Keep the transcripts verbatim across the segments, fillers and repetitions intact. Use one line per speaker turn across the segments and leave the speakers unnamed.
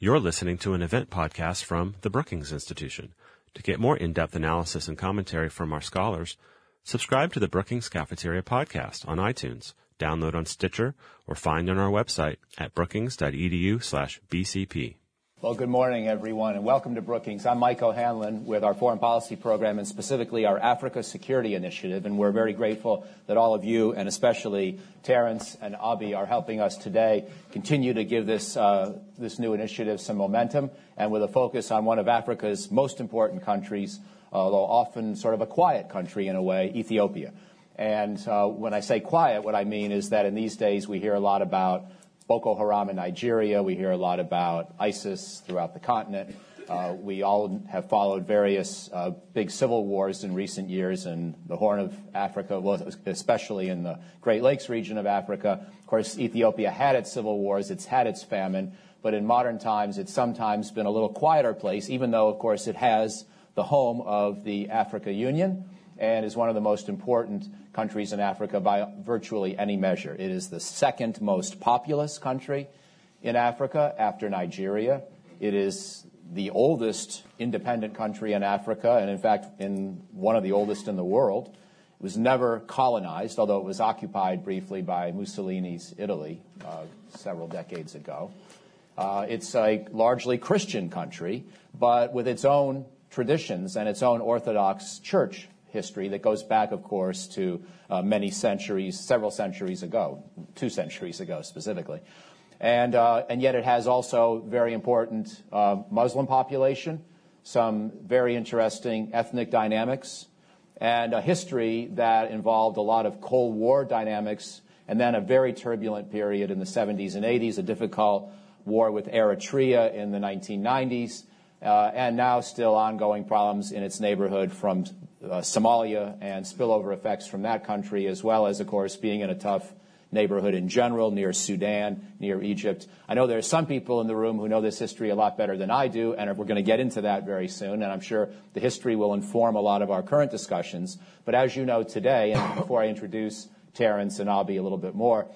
You're listening to an event podcast from the Brookings Institution. To get more in-depth analysis and commentary from our scholars, subscribe to the Brookings Cafeteria podcast on iTunes, download on Stitcher, or find on our website at brookings.edu slash BCP.
Well, good morning, everyone, and welcome to Brookings. I'm Mike O'Hanlon with our Foreign Policy Program and specifically our Africa Security Initiative, and we're very grateful that all of you, and especially Terence and Abi, are helping us today continue to give this uh, this new initiative some momentum, and with a focus on one of Africa's most important countries, although often sort of a quiet country in a way, Ethiopia. And uh, when I say quiet, what I mean is that in these days we hear a lot about Boko Haram in Nigeria. We hear a lot about ISIS throughout the continent. Uh, we all have followed various uh, big civil wars in recent years in the Horn of Africa, well, especially in the Great Lakes region of Africa. Of course, Ethiopia had its civil wars, it's had its famine, but in modern times it's sometimes been a little quieter place, even though, of course, it has the home of the Africa Union and is one of the most important countries in Africa by virtually any measure. It is the second most populous country in Africa after Nigeria. It is the oldest independent country in Africa, and in fact, in one of the oldest in the world. It was never colonized, although it was occupied briefly by Mussolini's Italy uh, several decades ago. Uh, it's a largely Christian country, but with its own traditions and its own Orthodox church history that goes back, of course, to uh, many centuries, several centuries ago, two centuries ago specifically. And uh, and yet it has also very important uh, Muslim population, some very interesting ethnic dynamics, and a history that involved a lot of Cold War dynamics, and then a very turbulent period in the seventies and eighties, a difficult war with Eritrea in the nineteen nineties, uh, and now still ongoing problems in its neighborhood from Uh, Somalia and spillover effects from that country, as well as, of course, being in a tough neighborhood in general, near Sudan, near Egypt. I know there are some people in the room who know this history a lot better than I do, and we're going to get into that very soon, and I'm sure the history will inform a lot of our current discussions. But as you know today, and before I introduce Terence and Abi a little bit more,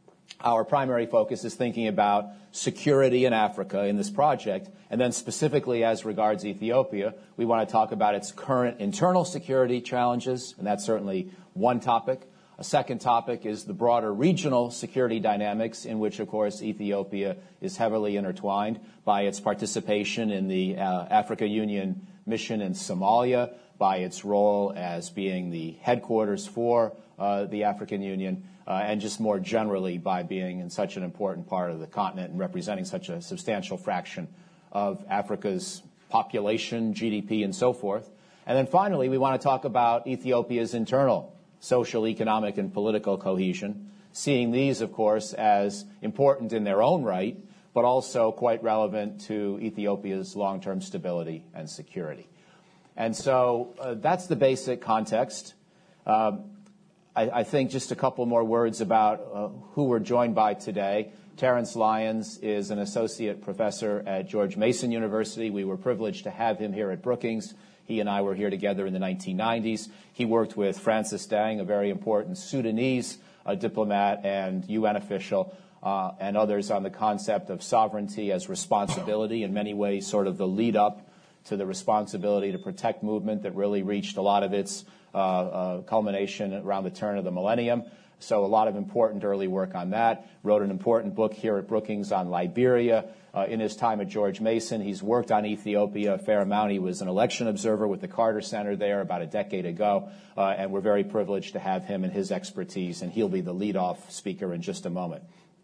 our primary focus is thinking about security in Africa in this project, and then specifically as regards Ethiopia, we want to talk about its current internal security challenges, and that's certainly one topic. A second topic is the broader regional security dynamics in which, of course, Ethiopia is heavily intertwined by its participation in the uh, Africa Union mission in Somalia, by its role as being the headquarters for uh, the African Union, Uh, and just more generally by being in such an important part of the continent and representing such a substantial fraction of Africa's population, G D P, and so forth. And then finally, we want to talk about Ethiopia's internal social, economic, and political cohesion, seeing these, of course, as important in their own right, but also quite relevant to Ethiopia's long-term stability and security. And so uh, that's the basic context. Uh, I, I think just a couple more words about uh, who we're joined by today. Terence Lyons is an associate professor at George Mason University. We were privileged to have him here at Brookings. He and I were here together in the nineteen nineties. He worked with Francis Deng, a very important Sudanese uh, diplomat and U N official, uh, and others on the concept of sovereignty as responsibility, in many ways sort of the lead up to the responsibility to protect movement that really reached a lot of its Uh, uh, culmination around the turn of the millennium. So a lot of important early work on that. Wrote an important book here at Brookings on Liberia. Uh, in his time at George Mason, he's worked on Ethiopia a fair amount. He was an election observer with the Carter Center there about a decade ago, uh, and we're very privileged to have him and his expertise, and he'll be the lead-off speaker in just a moment.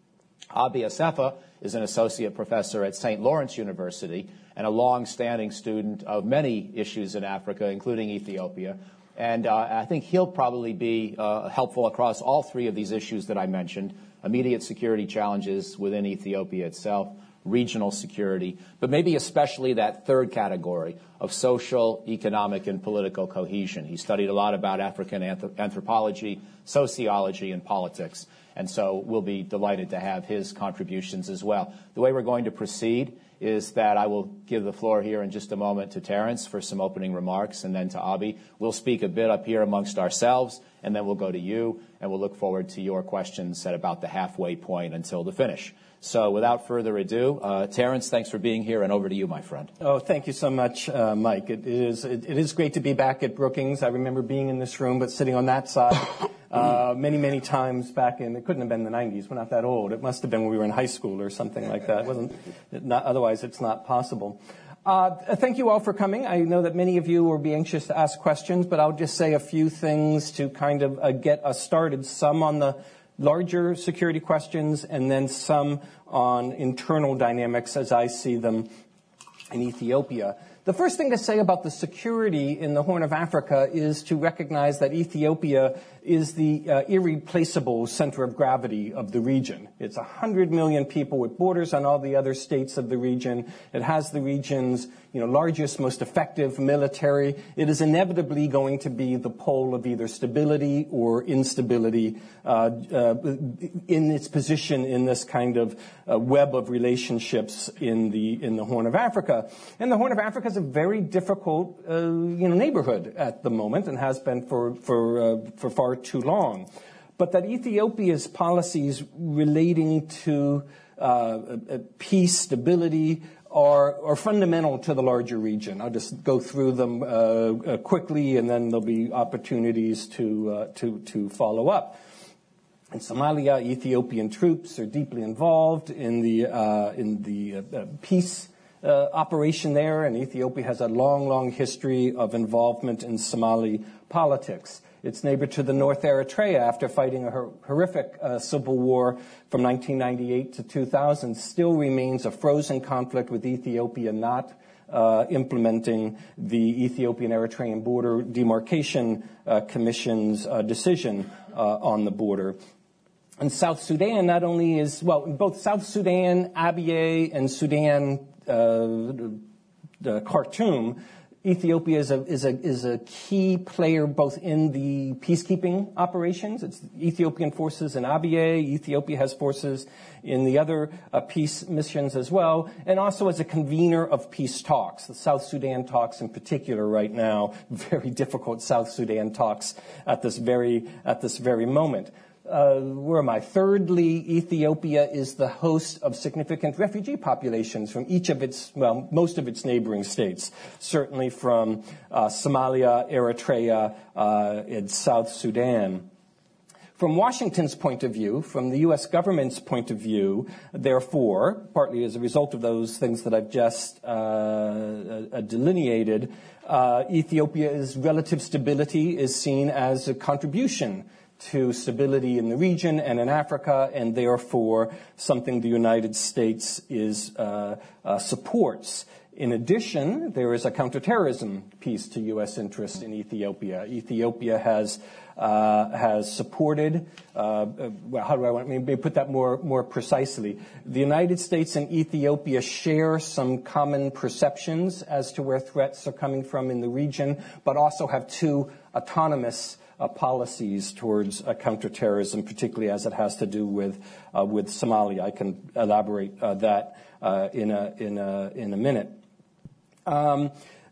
Abi Asefa is an associate professor at Saint Lawrence University and a long-standing student of many issues in Africa, including Ethiopia. And uh, I think he'll probably be uh, helpful across all three of these issues that I mentioned: immediate security challenges within Ethiopia itself, regional security, but maybe especially that third category of social, economic, and political cohesion. He studied a lot about African anthrop- anthropology, sociology, and politics, and so we'll be delighted to have his contributions as well. The way we're going to proceed is that I will give the floor here in just a moment to Terence for some opening remarks, and then to Abi. We'll speak a bit up here amongst ourselves, and then we'll go to you, and we'll look forward to your questions at about the halfway point until the finish. So without further ado, uh, Terence, thanks for being here, and over to you, my friend.
Oh, thank you so much, uh, Mike. It is it, it is great to be back at Brookings. I remember being in this room, but sitting on that side uh, many, many times back in, it couldn't have been the nineties. We're not that old. It must have been when we were in high school or something like that. It wasn't, it not, otherwise, it's not possible. Uh, thank you all for coming. I know that many of you will be anxious to ask questions, but I'll just say a few things to kind of uh, get us started, some on the larger security questions and then some on internal dynamics as I see them in Ethiopia. The first thing to say about the security in the Horn of Africa is to recognize that Ethiopia is the uh, irreplaceable center of gravity of the region. It's one hundred million people with borders on all the other states of the region. It has the region's you know, largest, most effective military. It is inevitably going to be the pole of either stability or instability uh, uh, in its position in this kind of uh, web of relationships in the in the Horn of Africa. And the Horn of Africa is a very difficult uh, you know neighborhood at the moment and has been for for uh, for far too long. But that Ethiopia's policies relating to uh, peace, stability, Are, are fundamental to the larger region. I'll just go through them uh, uh, quickly, and then there'll be opportunities to uh, to to follow up. In Somalia, Ethiopian troops are deeply involved in the uh, in the uh, uh, peace uh, operation there, and Ethiopia has a long, long history of involvement in Somali politics. Its neighbor to the north, Eritrea, after fighting a hor- horrific uh, civil war from nineteen ninety-eight to two thousand, still remains a frozen conflict with Ethiopia not uh, implementing the Ethiopian-Eritrean Border Demarcation uh, Commission's uh, decision uh, on the border. And South Sudan not only is, well, both South Sudan, Abyei, and Sudan, uh, Khartoum, Ethiopia is a, is a is a key player both in the peacekeeping operations. It's Ethiopian forces in Abyei. Ethiopia has forces in the other uh, peace missions as well, and also as a convener of peace talks. The South Sudan talks in particular right now, very difficult South Sudan talks at this very at this very moment. Uh, where am I? Thirdly, Ethiopia is the host of significant refugee populations from each of its, well, most of its neighboring states, certainly from uh, Somalia, Eritrea, uh, and South Sudan. From Washington's point of view, from the U S government's point of view, therefore, partly as a result of those things that I've just uh, uh, delineated, uh, Ethiopia's relative stability is seen as a contribution to stability in the region and in Africa, and therefore something the United States is uh, uh, supports. In addition, there is a counterterrorism piece to U S interest in Ethiopia. Ethiopia has uh, has supported. Uh, well, how do I want maybe put that more more precisely? The United States and Ethiopia share some common perceptions as to where threats are coming from in the region, but also have two autonomous Uh, policies towards uh, counterterrorism, particularly as it has to do with uh, with Somalia. I can elaborate uh, that uh, in a in a in a minute. Um,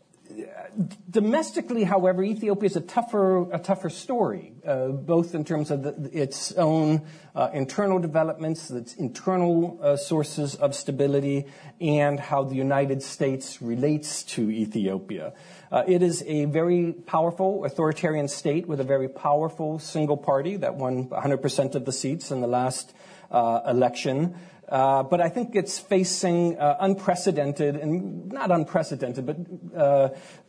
domestically, however, Ethiopia is a tougher a tougher story, uh, both in terms of the, its own uh, internal developments, its internal uh, sources of stability, and how the United States relates to Ethiopia. Uh, it is a very powerful authoritarian state with a very powerful single party that won one hundred percent of the seats in the last uh, election. Uh, but I think it's facing uh, unprecedented, and not unprecedented, but uh,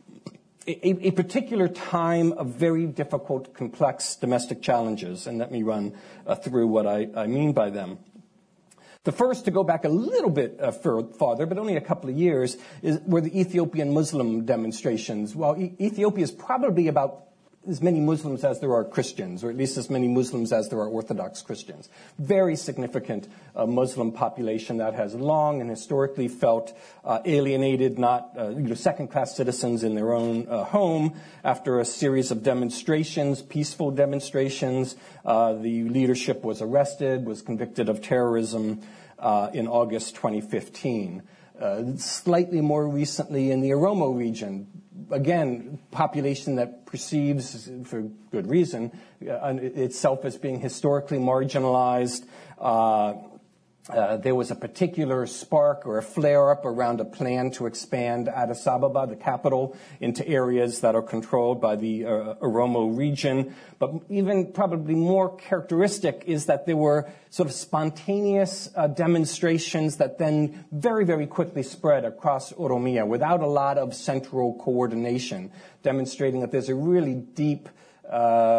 a, a particular time of very difficult, complex domestic challenges. And let me run uh, through what I, I mean by them. The first, to go back a little bit uh, farther, but only a couple of years, is were the Ethiopian Muslim demonstrations. Well, e- Ethiopia is probably about as many Muslims as there are Christians, or at least as many Muslims as there are Orthodox Christians. Very significant uh, Muslim population that has long and historically felt uh, alienated, not uh, you know, second-class citizens in their own uh, home. After a series of demonstrations, peaceful demonstrations, uh, the leadership was arrested, was convicted of terrorism uh, in August twenty fifteen. Uh, slightly more recently in the Oromo region, again, population that perceives, for good reason, uh, itself as being historically marginalized, uh, Uh, there was a particular spark or a flare-up around a plan to expand Addis Ababa, the capital, into areas that are controlled by the uh, Oromo region. But even probably more characteristic is that there were sort of spontaneous uh, demonstrations that then very, very quickly spread across Oromia without a lot of central coordination, demonstrating that there's a really deep uh,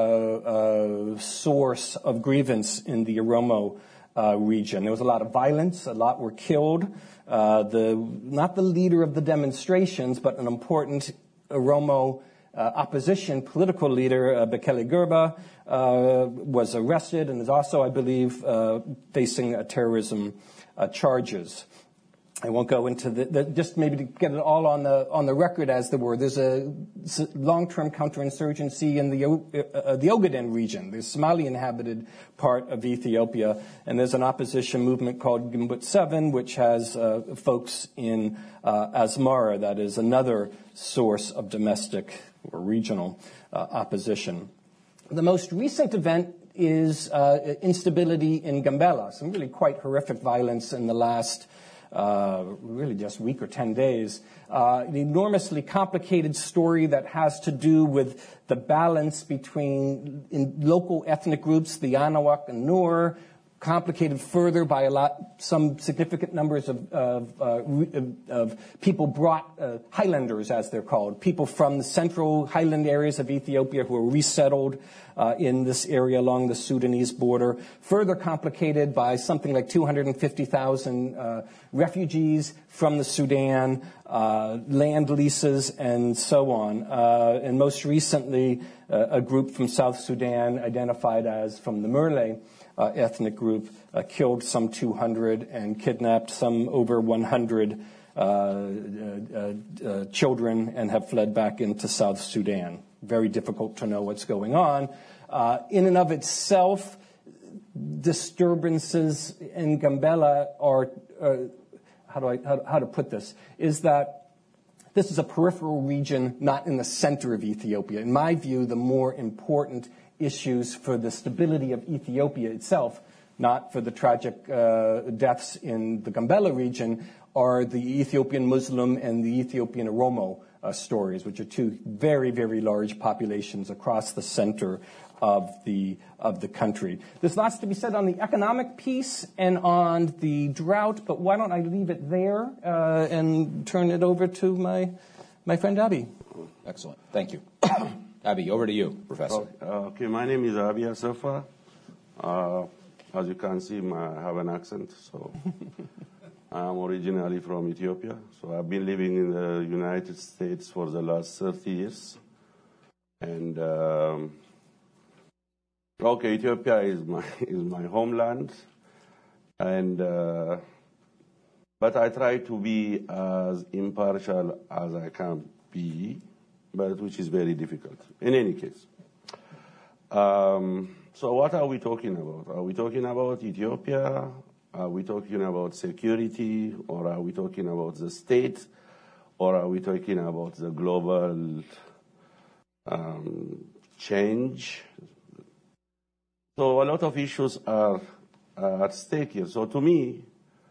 uh, source of grievance in the Oromo Uh, region. There was a lot of violence. A lot were killed. Uh, the not the leader of the demonstrations, but an important Oromo uh, opposition political leader, uh, Bekele Gerba, uh, was arrested and is also, I believe, uh, facing uh, terrorism uh, charges. I won't go into the, the, just maybe to get it all on the on the record, as there were. There's a long-term counterinsurgency in the uh, the Ogaden region, the Somali-inhabited part of Ethiopia, and there's an opposition movement called Gimbut seven, which has uh, folks in uh, Asmara. That is another source of domestic or regional uh, opposition. The most recent event is uh, instability in Gambela. Some really quite horrific violence in the last. Uh, really just a week or ten days, uh, an enormously complicated story that has to do with the balance between in local ethnic groups, the Anuak and Nur, complicated further by a lot, some significant numbers of, of, uh, of people brought, uh, highlanders as they're called, people from the central highland areas of Ethiopia who were resettled uh, in this area along the Sudanese border, further complicated by something like two hundred fifty thousand uh, refugees from the Sudan, uh, land leases, and so on. Uh, and most recently, uh, a group from South Sudan identified as from the Murle Uh, ethnic group uh, killed some two hundred and kidnapped some over one hundred uh, uh, uh, children and have fled back into South Sudan. Very difficult to know what's going on. Uh, in and of itself, disturbances in Gambela are, uh, how do I, how, how to put this, is that this is a peripheral region, not in the center of Ethiopia. In my view, the more important issues for the stability of Ethiopia itself, not for the tragic uh, deaths in the Gambela region, are the Ethiopian Muslim and the Ethiopian Oromo uh, stories, which are two very, very large populations across the center of the of the country. There's lots to be said on the economic piece and on the drought, but why don't I leave it there uh, and turn it over to my my friend Abi.
Excellent. Thank you. Abi, over to you, Professor.
Oh, okay, my name is Abi Asafa. Uh, as you can see, I have an accent, so I'm originally from Ethiopia. So I've been living in the United States for the last thirty years. And, um, okay, Ethiopia is my, is my homeland. And, uh, but I try to be as impartial as I can be, but which is very difficult. In any case, um, so what are we talking about? Are we talking about Ethiopia? Are we talking about security, or are we talking about the state, or are we talking about the global um, change? So a lot of issues are, are at stake here. So to me,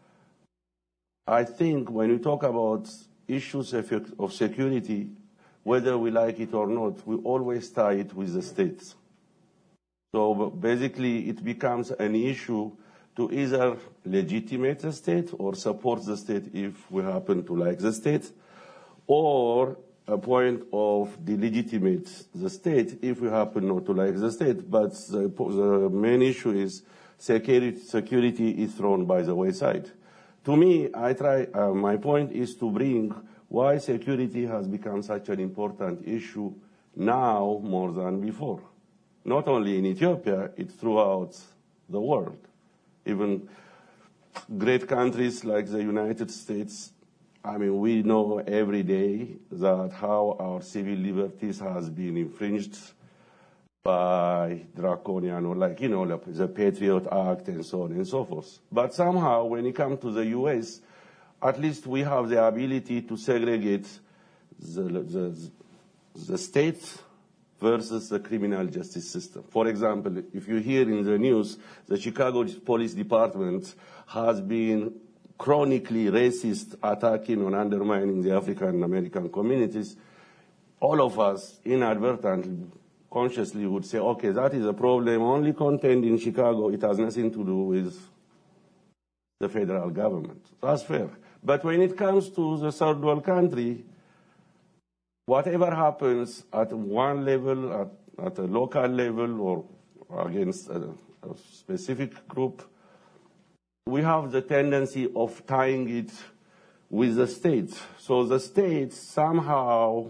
I think when we talk about issues of security, whether we like it or not, we always tie it with the states. So basically, it becomes an issue to either legitimate the state or support the state if we happen to like the state, or a point of delegitimate the state if we happen not to like the state. But the, the main issue is security, security is thrown by the wayside. To me, I try, uh, my point is to bring why security has become such an important issue now more than before. Not only in Ethiopia, it's throughout the world. Even great countries like the United States, I mean, we know every day that how our civil liberties has been infringed by draconian, or like, you know, the Patriot Act and so on and so forth. But somehow, when it comes to the U S, at least we have the ability to segregate the, the, the state versus the criminal justice system. For example, if you hear in the news, the Chicago Police Department has been chronically racist, attacking and undermining the African American communities, all of us inadvertently, consciously would say, okay, that is a problem only contained in Chicago. It has nothing to do with the federal government. That's fair. But when it comes to the third world country, whatever happens at one level, at, at a local level, or against a, a specific group, we have the tendency of tying it with the state. So the state somehow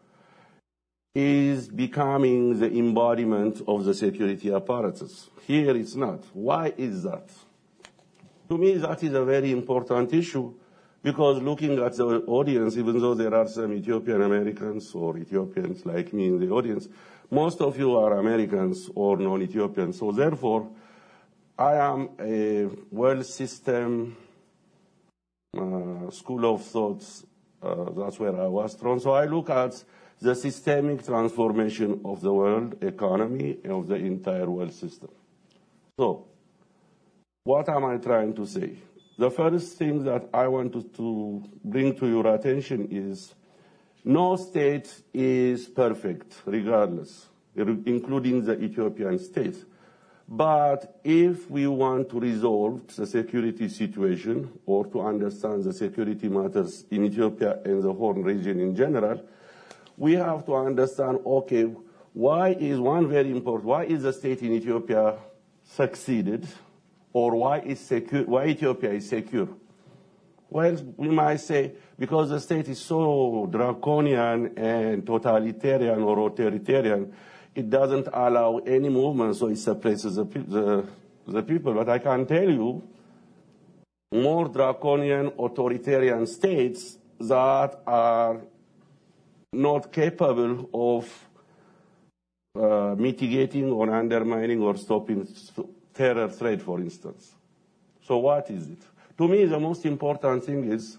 is becoming the embodiment of the security apparatus. Here it's not. Why is that? To me, that is a very important issue, because looking at the audience, even though there are some Ethiopian Americans or Ethiopians like me in the audience, most of you are Americans or non-Ethiopians. So therefore, I am a world system uh, school of thoughts. Uh, that's where I was thrown. So I look at the systemic transformation of the world economy and of the entire world system. So, what am I trying to say? The first thing that I want to, to bring to your attention is no state is perfect, regardless, including the Ethiopian state. But if we want to resolve the security situation or to understand the security matters in Ethiopia and the Horn region in general, we have to understand, okay, why is one very important, why is the state in Ethiopia succeeded, or why is secure, why Ethiopia is secure? Well, we might say because the state is so draconian and totalitarian or authoritarian, it doesn't allow any movement, so it suppresses the, the, the people. But I can tell you, more draconian authoritarian states that are not capable of uh, mitigating or undermining or stopping terror threat, for instance. So what is it? To me, the most important thing is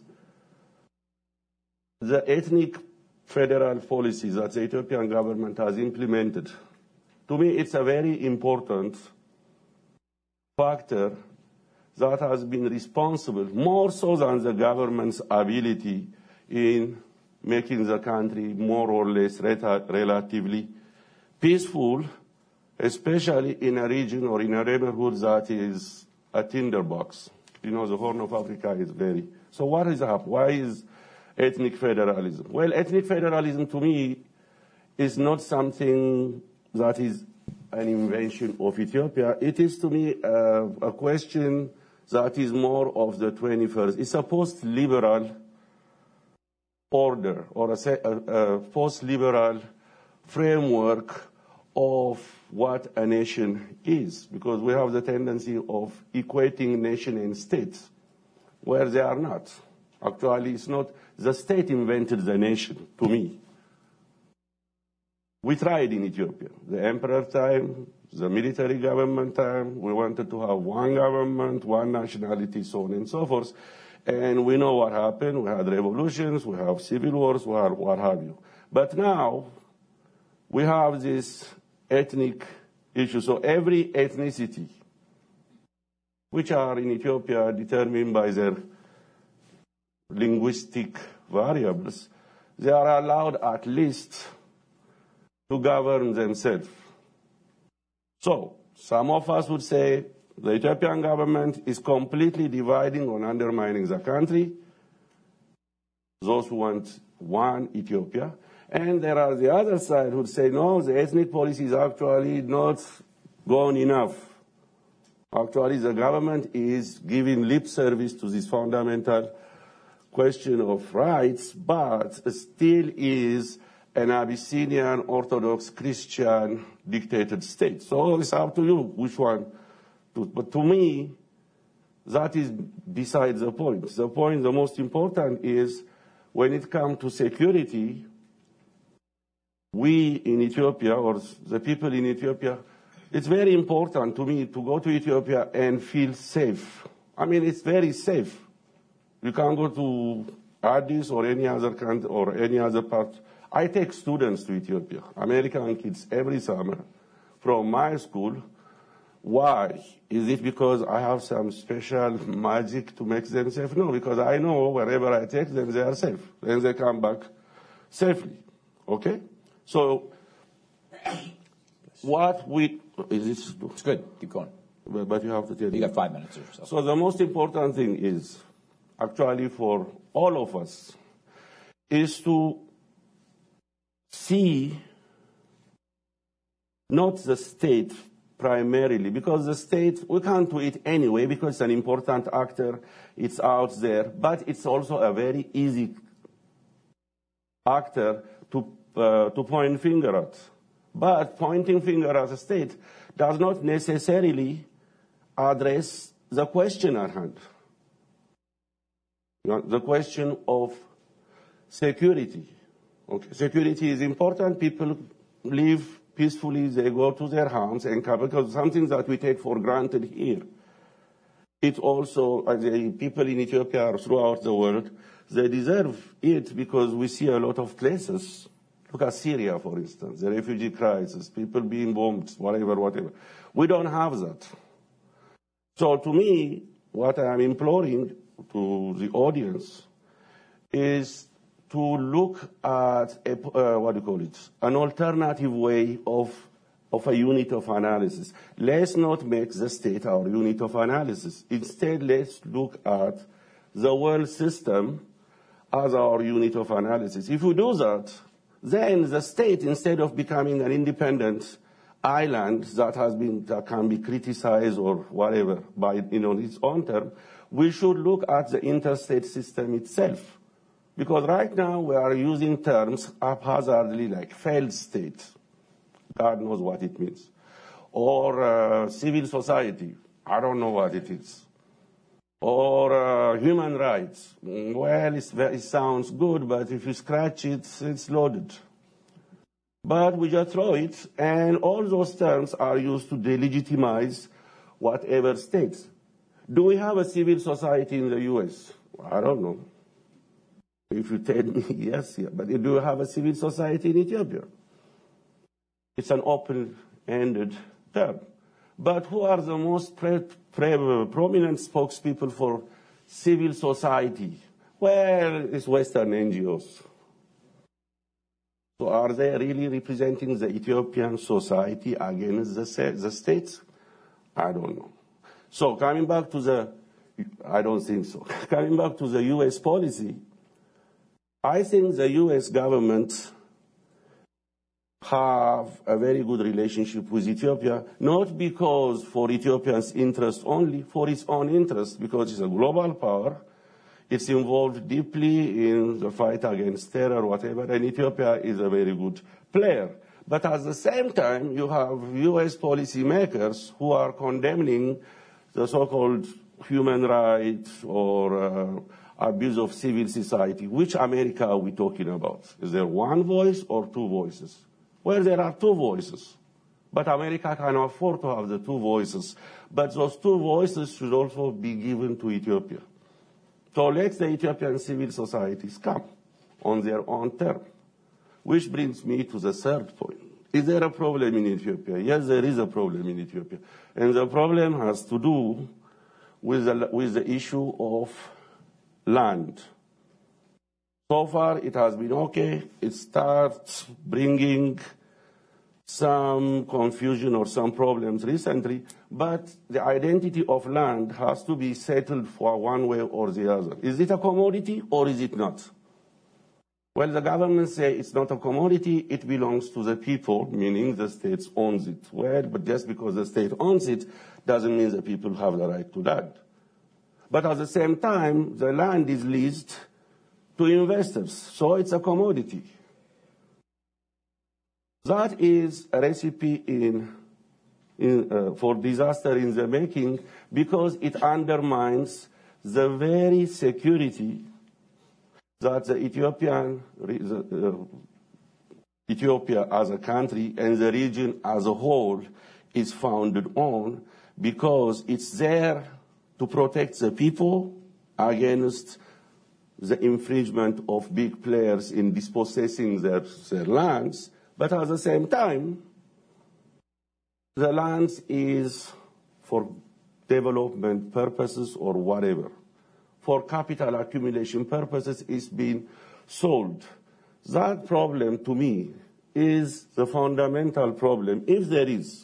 the ethnic federal policies that the Ethiopian government has implemented. To me, it's a very important factor that has been responsible, more so than the government's ability in making the country more or less relatively peaceful, especially in a region or in a neighborhood that is a tinderbox. You know, the Horn of Africa is very... So what is up? Why is ethnic federalism? Well, ethnic federalism to me is not something that is an invention of Ethiopia. It is to me uh, a question that is more of the twenty-first. It's a post-liberal order or a, a, a post-liberal framework of what a nation is, because we have the tendency of equating nation and state where they are not. Actually, it's not the state invented the nation, to me. We tried in Ethiopia. The emperor time, the military government time, we wanted to have one government, one nationality, so on and so forth. And we know what happened. We had revolutions, we have civil wars, we have what have you. But now, we have this ethnic issue. So every ethnicity, which are in Ethiopia determined by their linguistic variables, they are allowed at least to govern themselves. So, some of us would say the Ethiopian government is completely dividing and undermining the country, those who want one Ethiopia. And there are the other side who say, no, the ethnic policy is actually not gone enough. Actually, the government is giving lip service to this fundamental question of rights, but still is an Abyssinian Orthodox Christian dictated state. So it's up to you which one. To, but to me, that is beside the point. The point, the most important is when it comes to security, we in Ethiopia, or the people in Ethiopia, it's very important to me to go to Ethiopia and feel safe. I mean, it's very safe. You can go to Addis or any other country or any other part I take students to Ethiopia, American kids, every summer from my school. Why? Is it because I have some special magic to make them safe? No, because I know wherever I take them, they are safe. And they come back safely. Okay? So, what we... Is this...
It's good. Keep going.
But, but you have to tell me.
You got five minutes or so.
So the most important thing is, actually for all of us, is to see not the state primarily, because the state, we can't do it anyway because it's an important actor, it's out there, but it's also a very easy actor to, uh, to point finger at. But pointing finger at the state does not necessarily address the question at hand. You know, the question of security. Okay. Security is important. People live peacefully. They go to their homes and come, because something that we take for granted here. It also, uh, the people in Ethiopia or throughout the world, they deserve it because we see a lot of places. Look at Syria, for instance, the refugee crisis, people being bombed, whatever, whatever. We don't have that. So to me, what I am imploring to the audience is to look at, a, uh, what do you call it, an alternative way of, of a unit of analysis. Let's not make the state our unit of analysis. Instead, let's look at the world system as our unit of analysis. If we do that, then the state, instead of becoming an independent island that has been, that can be criticized or whatever by, you know, its own term, we should look at the interstate system itself. Because right now we are using terms haphazardly like failed state. God knows what it means. Or uh, civil society. I don't know what it is. Or uh, human rights. Well, it's, it sounds good, but if you scratch it, it's loaded. But we just throw it, and all those terms are used to delegitimize whatever states. Do we have a civil society in the U S? I don't know. If you tell me, yes, yeah. But do you have a civil society in Ethiopia? It's an open-ended term. But who are the most pre pre prominent spokespeople for civil society? Well, it's Western N G Os. So are they really representing the Ethiopian society against the, the states? I don't know. So coming back to the, I don't think so. Coming back to the U S policy, I think the U S government have a very good relationship with Ethiopia, not because for Ethiopians' interest only, for its own interest, because it's a global power. It's involved deeply in the fight against terror, whatever, and Ethiopia is a very good player. But at the same time, you have U S policymakers who are condemning the so-called human rights or uh, abuse of civil society. Which America are we talking about? Is there one voice or two voices? Well, there are two voices. But America can afford to have the two voices. But those two voices should also be given to Ethiopia. So let the Ethiopian civil societies come on their own term. Which brings me to the third point. Is there a problem in Ethiopia? Yes, there is a problem in Ethiopia. And the problem has to do with the, with the issue of land. So far, it has been okay. It starts bringing some confusion or some problems recently, but the identity of land has to be settled for one way or the other. Is it a commodity or is it not? Well, the government say it's not a commodity, it belongs to the people, meaning the state owns it. Well, but just because the state owns it doesn't mean the people have the right to land. But at the same time, the land is leased to investors, so it's a commodity. That is a recipe in, in, uh, for disaster in the making because it undermines the very security that the Ethiopian, uh, Ethiopia as a country and the region as a whole is founded on, because it's there to protect the people against the infringement of big players in dispossessing their, their lands, but at the same time, the lands is for development purposes or whatever. For capital accumulation purposes, it's being sold. That problem, to me, is the fundamental problem, if there is,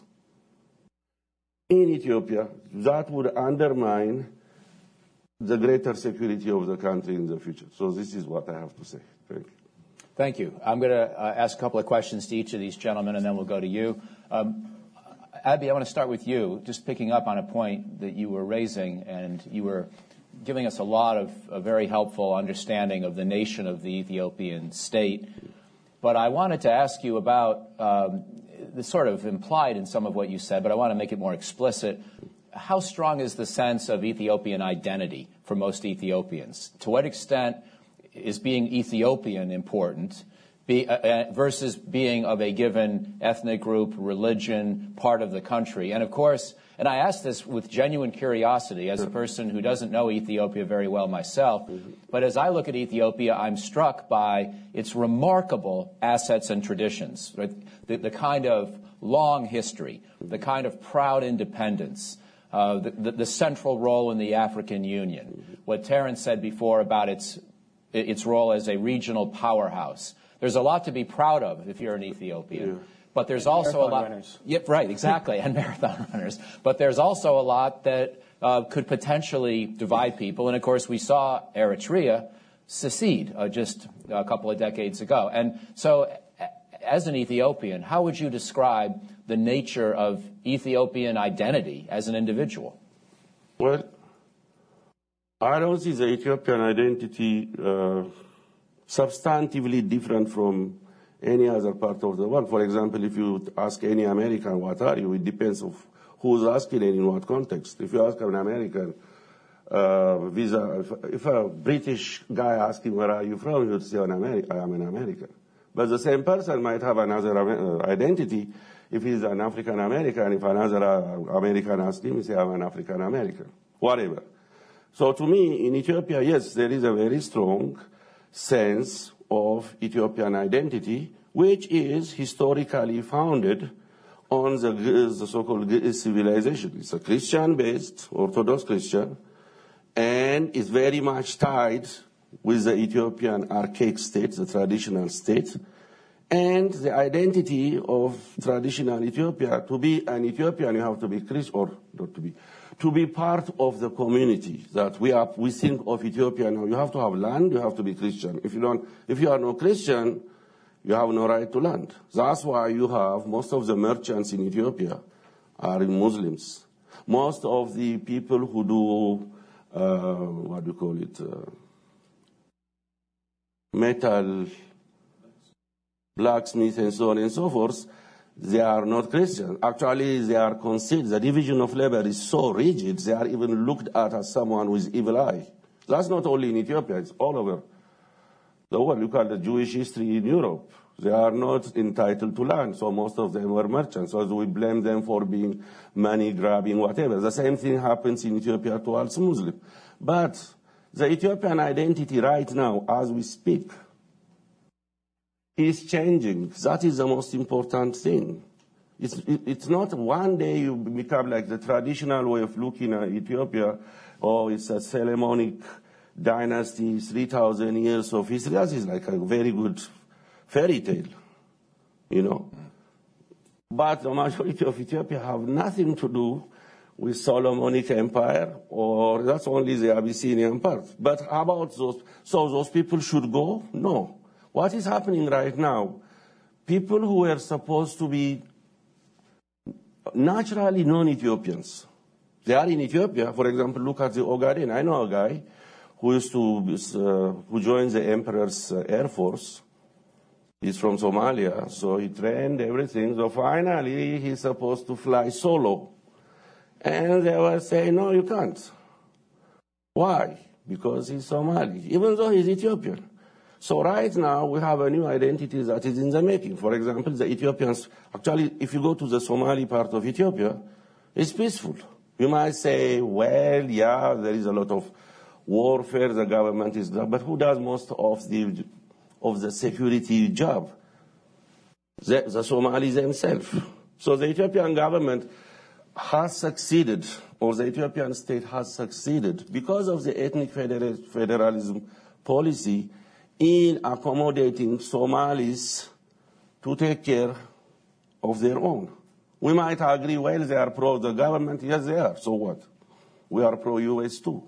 in Ethiopia, that would undermine the greater security of the country in the future. So this is what I have to say. Thank you.
Thank you. I'm going to uh, ask a couple of questions to each of these gentlemen, and then we'll go to you. Um, Abby, I want to start with you, just picking up on a point that you were raising, and you were giving us a lot of a very helpful understanding of the nation of the Ethiopian state. But I wanted to ask you about, um, this sort of implied in some of what you said, but I want to make it more explicit. How strong is the sense of Ethiopian identity for most Ethiopians? To what extent is being Ethiopian important be, uh, versus being of a given ethnic group, religion, part of the country? And of course, and I ask this with genuine curiosity as a person who doesn't know Ethiopia very well myself, but as I look at Ethiopia, I'm struck by its remarkable assets and traditions, right? the, the kind of long history, the kind of proud independence, uh, the, the, the central role in the African Union, what Terence said before about its, its role as a regional powerhouse. There's a lot to be proud of if you're an Ethiopian. Yeah. But there's also
marathon
a lot.
Runners.
Yep, right, exactly, and marathon runners. But there's also a lot that uh, could potentially divide people. And of course, we saw Eritrea secede uh, just a couple of decades ago. And so, as an Ethiopian, how would you describe the nature of Ethiopian identity as an individual?
Well, I don't see the Ethiopian identity uh, substantively different from any other part of the world. For example, if you ask any American, what are you? It depends of who's asking and in what context. If you ask an American, uh, visa, if, if a British guy asks him, where are you from? He'd say, I'm an American. But the same person might have another uh, identity if he's an African American. If another uh, American asks him, he say, I'm an African American. Whatever. So to me, in Ethiopia, yes, there is a very strong sense of Ethiopian identity, which is historically founded on the, the so-called civilization. It's a Christian-based, Orthodox Christian, and is very much tied with the Ethiopian archaic state, the traditional state, and the identity of traditional Ethiopia. To be an Ethiopian, you have to be Christian, or not to be, to be part of the community that we are. We think of Ethiopia now. You have to have land. You have to be Christian. If you don't, if you are no Christian, you have no right to land. That's why you have most of the merchants in Ethiopia are Muslims. Most of the people who do uh, what do you call it, uh, metal, blacksmith, and so on and so forth, they are not Christian. Actually, they are considered, the division of labor is so rigid, they are even looked at as someone with evil eye. That's not only in Ethiopia, it's all over the world. Look at the Jewish history in Europe. They are not entitled to land, so most of them were merchants. So we blame them for being money grabbing, whatever. The same thing happens in Ethiopia towards Muslims. But the Ethiopian identity right now, as we speak, is changing. That is the most important thing. It's, it's not one day you become like the traditional way of looking at Ethiopia, or it's a Solomonic dynasty, three thousand years of history. That is like a very good fairy tale, you know. But the majority of Ethiopia have nothing to do with Solomonic Empire, or that's only the Abyssinian part. But how about those? So those people should go? No. What is happening right now? People who were supposed to be naturally non-Ethiopians, they are in Ethiopia. For example, look at the Ogaden. I know a guy who used to uh, who joined the Emperor's uh, Air Force. He's from Somalia, so he trained everything. So finally, he's supposed to fly solo. And they were saying, no, you can't. Why? Because he's Somali, even though he's Ethiopian. So right now, we have a new identity that is in the making. For example, the Ethiopians, actually, if you go to the Somali part of Ethiopia, it's peaceful. You might say, well, yeah, there is a lot of warfare, the government is, but who does most of the of the security job? The, the Somalis themselves. So the Ethiopian government has succeeded, or the Ethiopian state has succeeded because of the ethnic federal, federalism policy in accommodating Somalis to take care of their own. We might agree, well, they are pro the government. Yes, they are. So what? We are pro-U S too.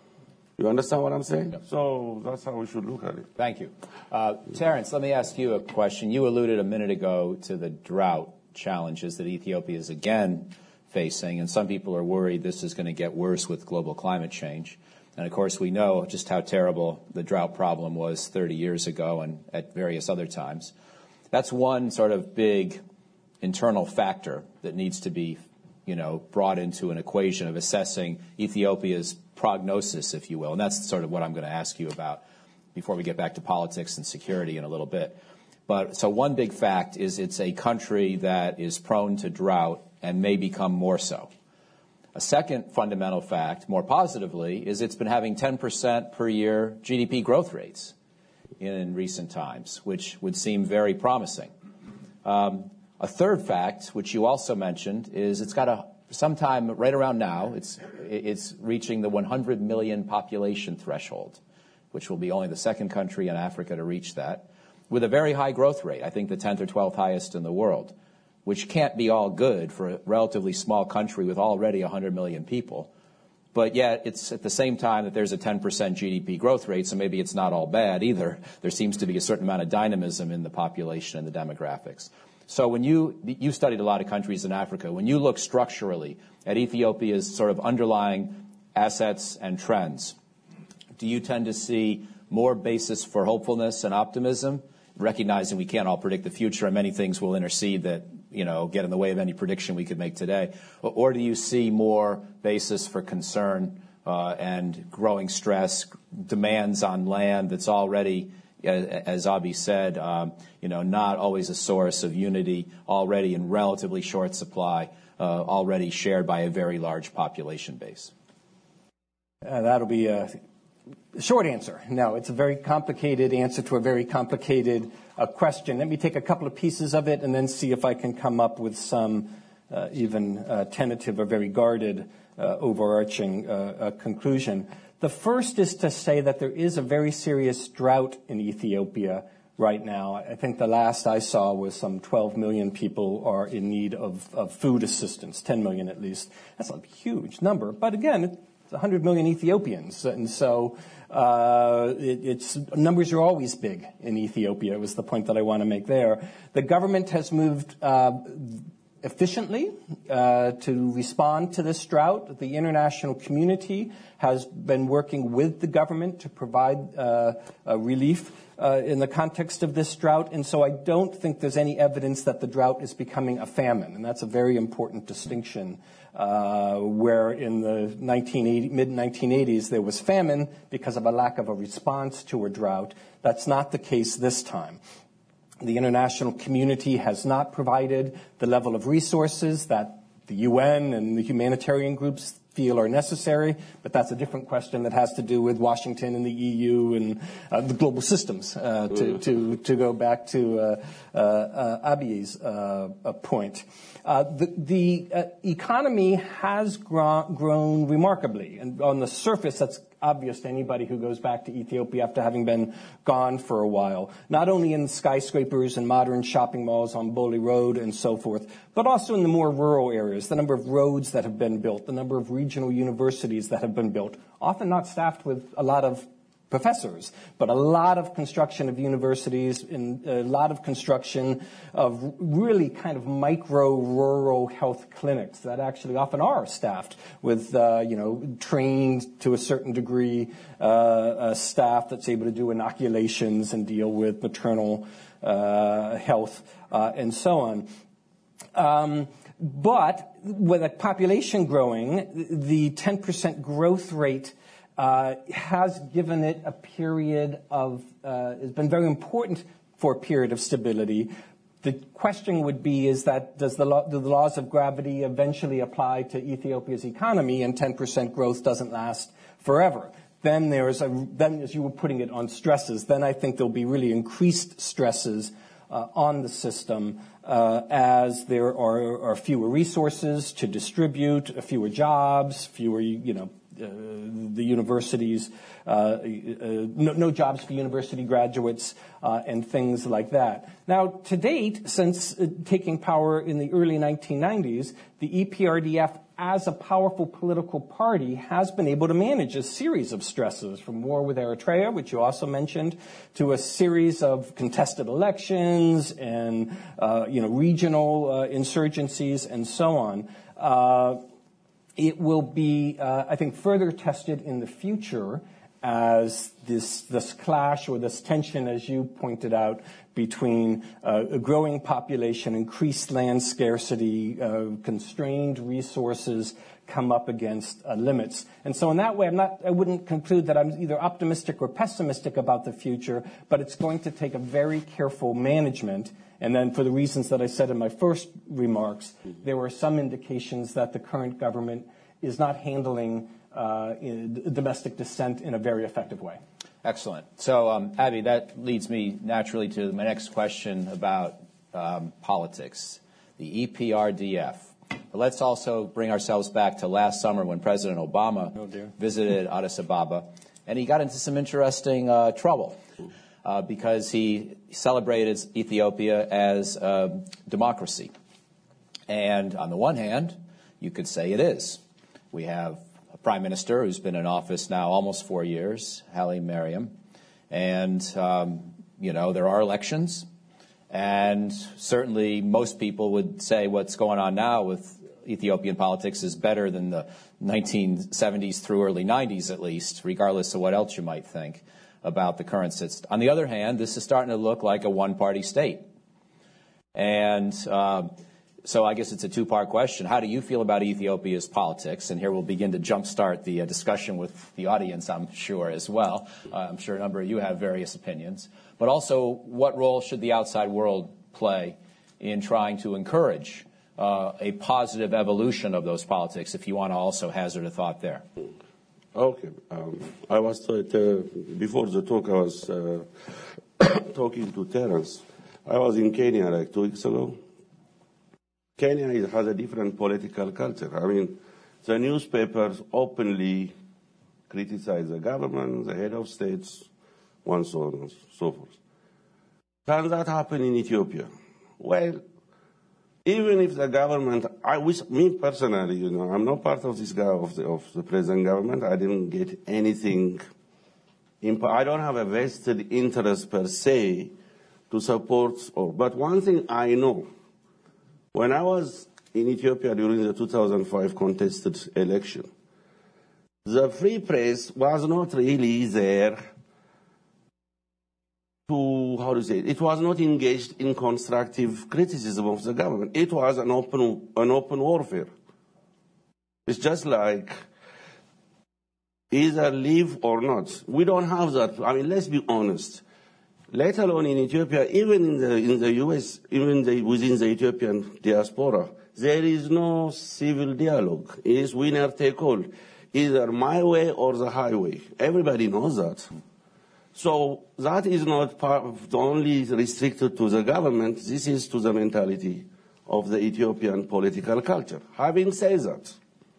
You understand what I'm saying?
Yep.
So that's how we should look at it.
Thank you. Uh, Terence, let me ask you a question. You alluded a minute ago to the drought challenges that Ethiopia is again facing, and some people are worried this is going to get worse with global climate change. And, of course, we know just how terrible the drought problem was thirty years ago and at various other times. That's one sort of big internal factor that needs to be, you know, brought into an equation of assessing Ethiopia's prognosis, if you will. And that's sort of what I'm going to ask you about before we get back to politics and security in a little bit. But so one big fact is it's a country that is prone to drought and may become more so. A second fundamental fact, more positively, is it's been having ten percent per year G D P growth rates in recent times, which would seem very promising. Um, a third fact, which you also mentioned, is it's got a sometime right around now, it's it's reaching the one hundred million population threshold, which will be only the second country in Africa to reach that, with a very high growth rate, I think the tenth or twelfth highest in the world, which can't be all good for a relatively small country with already one hundred million people. But yet it's at the same time that there's a ten percent G D P growth rate, so maybe it's not all bad either. There seems to be a certain amount of dynamism in the population and the demographics. So when you, you studied a lot of countries in Africa, when you look structurally at Ethiopia's sort of underlying assets and trends, do you tend to see more basis for hopefulness and optimism, recognizing we can't all predict the future and many things will intercede that, you know, get in the way of any prediction we could make today? Or, or do you see more basis for concern uh, and growing stress, demands on land that's already, as Abi said, um, you know, not always a source of unity, already in relatively short supply, uh, already shared by a very large population base?
Uh, that'll be a short answer. No, it's a very complicated answer to a very complicated uh, question. Let me take a couple of pieces of it and then see if I can come up with some uh, even uh, tentative or very guarded uh, overarching uh, uh, conclusion. The first is to say that there is a very serious drought in Ethiopia right now. I think the last I saw was some twelve million people are in need of, of food assistance, ten million at least. That's a huge number. But again, it's one hundred million Ethiopians. And so uh, it, it's numbers are always big in Ethiopia, was the point that I want to make there. The government has moved uh, efficiently uh, to respond to this drought. The international community has been working with the government to provide uh, uh, relief uh, in the context of this drought. And so I don't think there's any evidence that the drought is becoming a famine. And that's a very important distinction. Uh, where in the mid nineteen eighties there was famine because of a lack of a response to a drought. That's not the case this time. The international community has not provided the level of resources that the U N and the humanitarian groups feel are necessary, but that's a different question that has to do with Washington and the E U and uh, the global systems, uh, to, to, to go back to uh, uh, uh, Abi's uh, uh, point. Uh, the the uh, economy has gro- grown remarkably, and on the surface that's obvious to anybody who goes back to Ethiopia after having been gone for a while, not only in skyscrapers and modern shopping malls on Boli Road and so forth, but also in the more rural areas, the number of roads that have been built, the number of regional universities that have been built, often not staffed with a lot of professors, but a lot of construction of universities and a lot of construction of really kind of micro rural health clinics that actually often are staffed with, uh, you know, trained to a certain degree uh, uh, staff that's able to do inoculations and deal with maternal uh, health uh, and so on. Um, but with a population growing, the ten percent growth rate Uh, has given it a period of, uh, has been very important for a period of stability. The question would be, is that, does the law, do the laws of gravity eventually apply to Ethiopia's economy, and ten percent growth doesn't last forever? then there's a, then as you were putting it on stresses, then I think there'll be really increased stresses uh, on the system uh, as there are, are fewer resources to distribute, fewer jobs, fewer, you know, uh, the universities, uh, uh, no, no jobs for university graduates, uh, and things like that. Now, to date, since uh, taking power in the early nineteen nineties, the E P R D F as a powerful political party has been able to manage a series of stresses, from war with Eritrea, which you also mentioned, to a series of contested elections and, uh, you know, regional uh, insurgencies and so on. Uh, it will be, uh, I think, further tested in the future as this, this clash or this tension, as you pointed out, between uh, a growing population, increased land scarcity, uh, constrained resources come up against uh, limits. And so in that way, I'm not, I wouldn't conclude that I'm either optimistic or pessimistic about the future, but it's going to take a very careful management. And then for the reasons that I said in my first remarks, there were some indications that the current government is not handling uh, in domestic dissent in a very effective way.
Excellent. So, um, Abby, that leads me naturally to my next question about um, politics, the E P R D F. But let's also bring ourselves back to last summer when President Obama
oh dear.
visited Addis Ababa, and he got into some interesting uh, trouble uh, because he celebrated Ethiopia as a democracy. And on the one hand, you could say it is. We have a prime minister who's been in office now almost four years, Haile Mariam. And, um, you know, there are elections. And certainly most people would say what's going on now with Ethiopian politics is better than the nineteen seventies through early nineties, at least, regardless of what else you might think about the current system. On the other hand, this is starting to look like a one-party state. And uh, so I guess it's a two-part question. How do you feel about Ethiopia's politics? And here we'll begin to jumpstart the uh, discussion with the audience, I'm sure, as well. Uh, I'm sure a number of you have various opinions. But also, what role should the outside world play in trying to encourage uh, a positive evolution of those politics, if you want to also hazard a thought there?
Okay. Um, I was, uh, before the talk, I was uh, talking to Terence. I was in Kenya like two weeks ago. Kenya has a different political culture. I mean, the newspapers openly criticize the government, the head of states, and so on and so forth. Can that happen in Ethiopia? Well, even if the government, I wish, me personally, you know, I'm not part of this guy of the, of the present government. I didn't get anything. Imp- I don't have a vested interest per se to support. Or, but one thing I know. When I was in Ethiopia during the two thousand five contested election, the free press was not really there to, how to say it, it was not engaged in constructive criticism of the government. It was an open, an open warfare. It's just like either leave or not. We don't have that. I mean, let's be honest. Let alone in Ethiopia, even in the in the U S, even the, within the Ethiopian diaspora, there is no civil dialogue. It is winner take all, either my way or the highway. Everybody knows that. So that is not part of, only restricted to the government. This is to the mentality of the Ethiopian political culture. Having said that,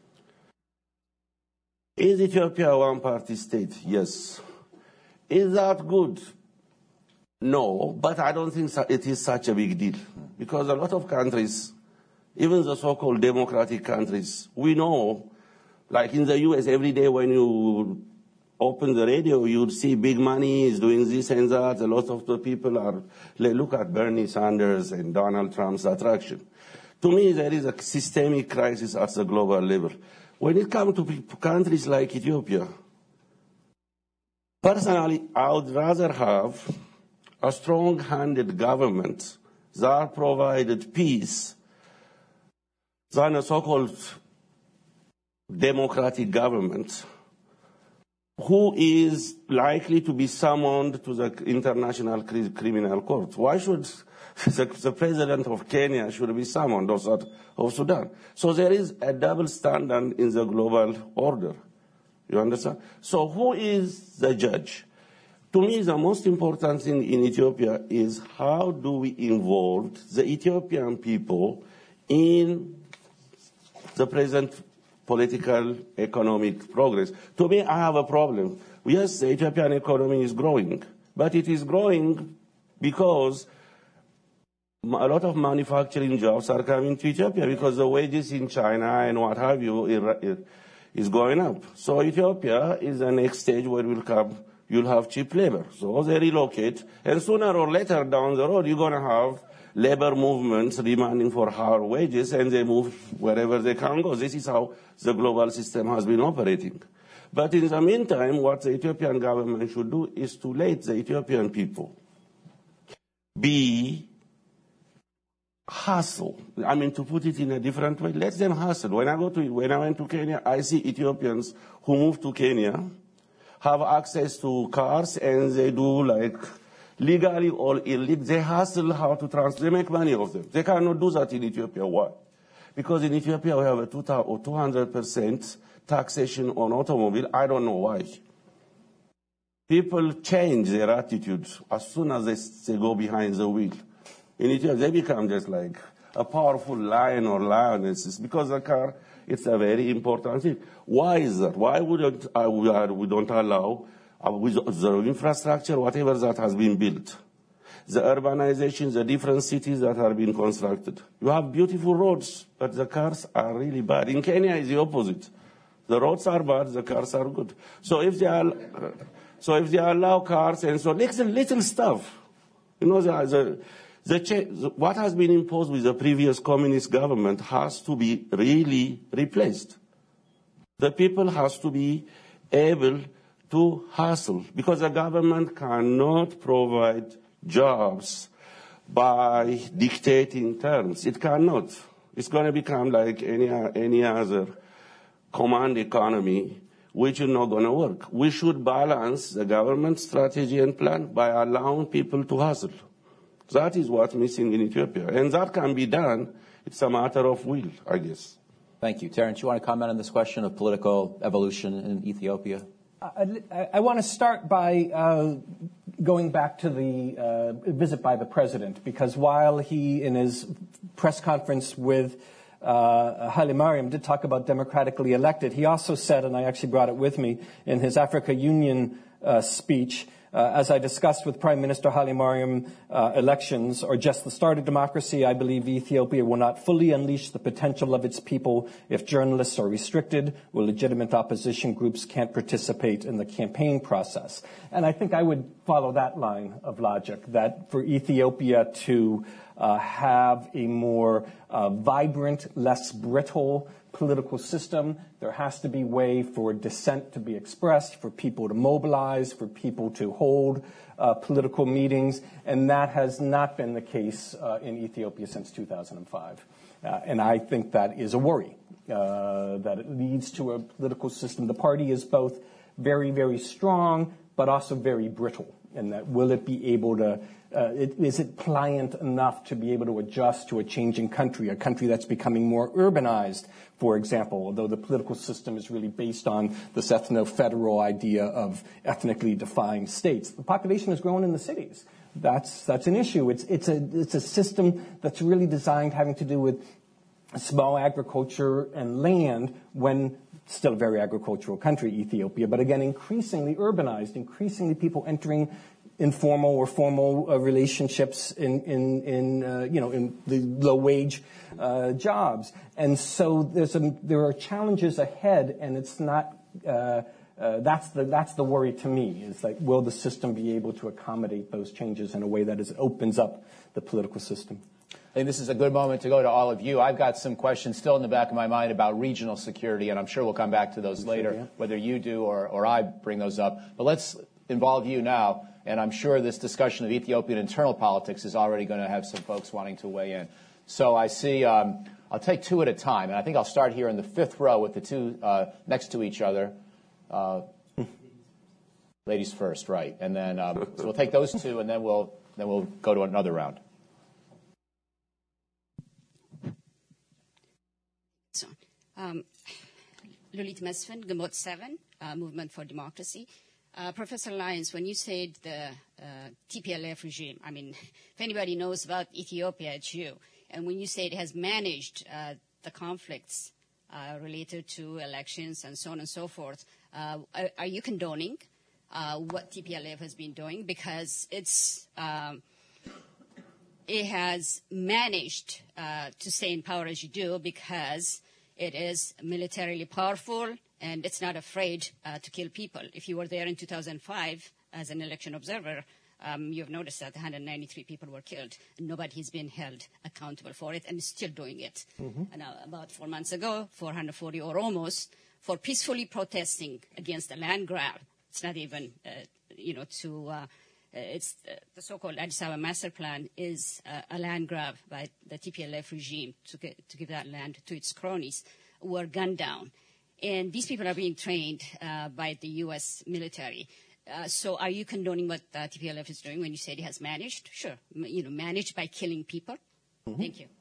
is Ethiopia a one-party state? Yes. Is that good? No, but I don't think it is such a big deal. Because a lot of countries, even the so-called democratic countries, we know, like in the U S, every day when you open the radio, you'll see big money is doing this and that. A lot of the people are, look at Bernie Sanders and Donald Trump's attraction. To me, there is a systemic crisis at the global level. When it comes to countries like Ethiopia, personally, I would rather have a strong-handed government that provided peace than a so-called democratic government who is likely to be summoned to the International Criminal Court. Why should the, the president of Kenya should be summoned, or of Sudan? So there is a double standard in the global order. You understand? So who is the judge? To me, the most important thing in Ethiopia is how do we involve the Ethiopian people in the present political, economic progress. To me, I have a problem. Yes, the Ethiopian economy is growing, but it is growing because a lot of manufacturing jobs are coming to Ethiopia because the wages in China and what have you is going up. So Ethiopia is the next stage where we'll come, you'll have cheap labor. So they relocate, and sooner or later down the road, you're going to have labor movements demanding for higher wages, and they move wherever they can go. This is how the global system has been operating. But in the meantime, what the Ethiopian government should do is to let the Ethiopian people be hustle. I mean, to put it in a different way, let them hustle. When I go to, when I went to Kenya, I see Ethiopians who move to Kenya, have access to cars, and they do like legally or illegally, they hustle how to transfer, they make money of them. They cannot do that in Ethiopia. Why? Because in Ethiopia we have a two hundred percent taxation on automobile. I don't know why. People change their attitude as soon as they, they go behind the wheel. In Ethiopia, they become just like a powerful lion or lioness. It's because the car, it's a very important thing. Why is that? Why wouldn't uh, we, are, we don't allow uh, with the infrastructure, whatever that has been built, the urbanization, the different cities that are being constructed. You have beautiful roads, but the cars are really bad. In Kenya, it's the opposite. The roads are bad, the cars are good. So if they are, uh, so if they allow cars and so little little stuff, you know, the, the The, the, what has been imposed with the previous communist government has to be really replaced. The people has to be able to hustle because the government cannot provide jobs by dictating terms. It cannot. It's going to become like any, any other command economy, which is not going to work. We should balance the government strategy and plan by allowing people to hustle. That is what's missing in Ethiopia. And that can be done. It's a matter of will, I guess.
Thank you. Terence, you want to comment on this question of political evolution in Ethiopia?
I, I, I want to start by uh, going back to the uh, visit by the president, because while he, in his press conference with uh, Haile Mariam, did talk about democratically elected, he also said, and I actually brought it with me, in his Africa Union uh, speech, Uh, as I discussed with Prime Minister Haile Mariam, uh, elections are just the start of democracy. I believe Ethiopia will not fully unleash the potential of its people if journalists are restricted or legitimate opposition groups can't participate in the campaign process. And I think I would follow that line of logic, that for Ethiopia to uh, have a more uh, vibrant, less brittle political system, there has to be way for dissent to be expressed, for people to mobilize, for people to hold uh, political meetings, and that has not been the case uh, in Ethiopia since two thousand five. Uh, and I think that is a worry, uh, that it leads to a political system. The party is both very, very strong, but also very brittle, and that will it be able to Uh, it, is it pliant enough to be able to adjust to a changing country, a country that's becoming more urbanized, for example, although the political system is really based on this ethno-federal idea of ethnically defined states. The population has grown in the cities. That's, that's an issue. It's, it's, a, it's a system that's really designed having to do with small agriculture and land when still a very agricultural country, Ethiopia, but again, increasingly urbanized, increasingly people entering informal or formal uh, relationships in, in, in uh, you know, in the low-wage uh, jobs. And so there's a, there are challenges ahead, and it's not, uh, uh, that's the, that's the worry to me, is like, will the system be able to accommodate those changes in a way that is, opens up the political system?
I think this is a good moment to go to all of you. I've got some questions still in the back of my mind about regional security, and I'm sure we'll come back to those later, sure, yeah. whether you do or, or I bring those up. But let's involve you now. And I'm sure this discussion of Ethiopian internal politics is already going to have some folks wanting to weigh in. So I see, um, I'll take two at a time. And I think I'll start here in the fifth row with the two uh, next to each other. Uh, ladies first, right. And then um, so we'll take those two, and then we'll, then we'll go to another round.
So, um, Lulit Mesfin, Gamot seven. uh, Movement for Democracy. Uh, Professor Lyons, when you said the uh, T P L F regime, I mean, if anybody knows about Ethiopia, it's you. And when you say it has managed uh, the conflicts uh, related to elections and so on and so forth, uh, are, are you condoning uh, what T P L F has been doing? Because it's um, it has managed uh, to stay in power as you do because it is militarily powerful and it's not afraid uh, to kill people. If you were there in two thousand five as an election observer, um, you've noticed that one hundred ninety-three people were killed. And nobody has been held accountable for it and is still doing it. Mm-hmm. And uh, about four months ago, four hundred forty or almost, for peacefully protesting against a land grab. It's not even, uh, you know, to, uh, it's uh, the so-called Addis Ababa Master Plan is uh, a land grab by the T P L F regime to, get, to give that land to its cronies, were gunned down. And these people are being trained uh, by the U S military. Uh, so are you condoning what uh, T P L F is doing when you said it has managed? Sure. M- you know, managed by killing people. Mm-hmm. Thank you.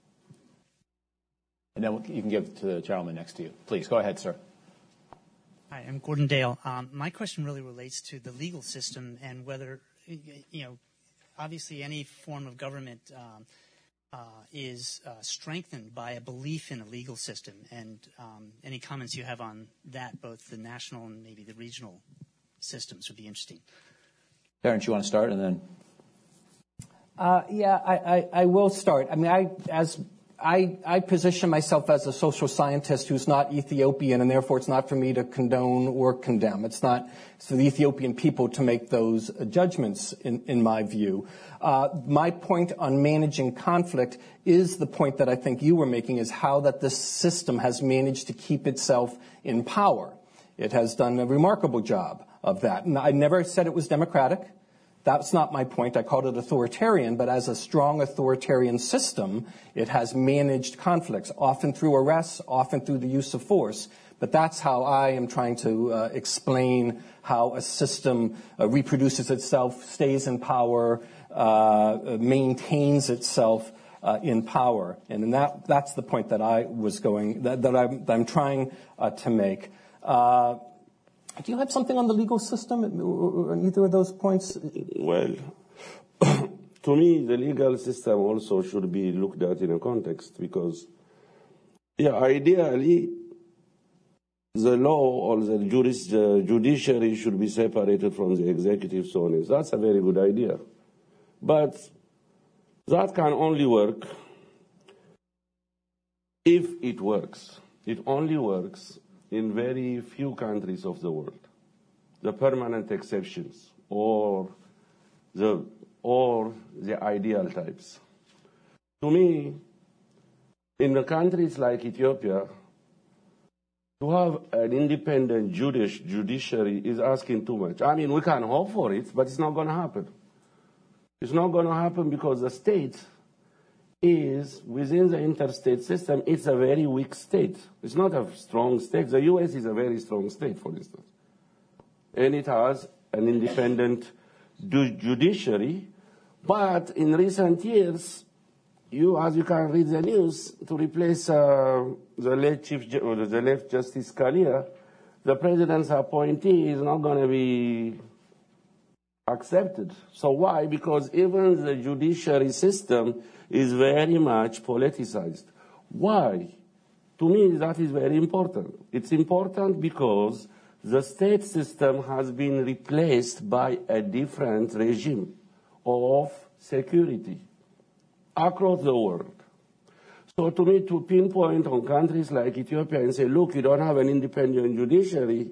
And then you can give to the gentleman next to you. Please, go ahead, sir.
Hi, I'm Gordon Dale. Um, my question really relates to the legal system and whether, you know, obviously any form of government um, Uh, is uh, strengthened by a belief in a legal system. And um, any comments you have on that, both the national and maybe the regional systems, would be interesting.
Terence, you want to start, and then?
Uh, yeah, I, I, I will start. I mean, I as I, I position myself as a social scientist who's not Ethiopian, and therefore it's not for me to condone or condemn. It's not it's for the Ethiopian people to make those judgments, in, in my view. Uh, my point on managing conflict is the point that I think you were making, is how that this system has managed to keep itself in power. It has done a remarkable job of that. And I never said it was democratic. That's not my point. I called it authoritarian, but as a strong authoritarian system, it has managed conflicts, often through arrests, often through the use of force. But that's how I am trying to uh, explain how a system uh, reproduces itself, stays in power, uh, maintains itself uh, in power. And that, that's the point that I was going, that, that, I'm, that I'm trying uh, to make. Uh, Do you have something on the legal system on either of those points?
Well, to me, the legal system also should be looked at in a context because, yeah, ideally, the law or the juris, uh, judiciary should be separated from the executive, so on. That's a very good idea. But that can only work if it works. It only works in very few countries of the world, the permanent exceptions or the, or the ideal types. To me, in the countries like Ethiopia, to have an independent judici- judiciary is asking too much. I mean, we can hope for it, but it's not going to happen. It's not going to happen because the state is, within the interstate system, it's a very weak state. It's not a strong state. The U S is a very strong state, for instance. And it has an independent du- judiciary. But in recent years, you, as you can read the news, to replace uh, the late Chief, Ju- or the late Justice Scalia, the president's appointee is not going to be accepted. So why? Because even the judiciary system is very much politicized. Why? To me, that is very important. It's important because the state system has been replaced by a different regime of security across the world. So to me, to pinpoint on countries like Ethiopia and say, look, you don't have an independent judiciary,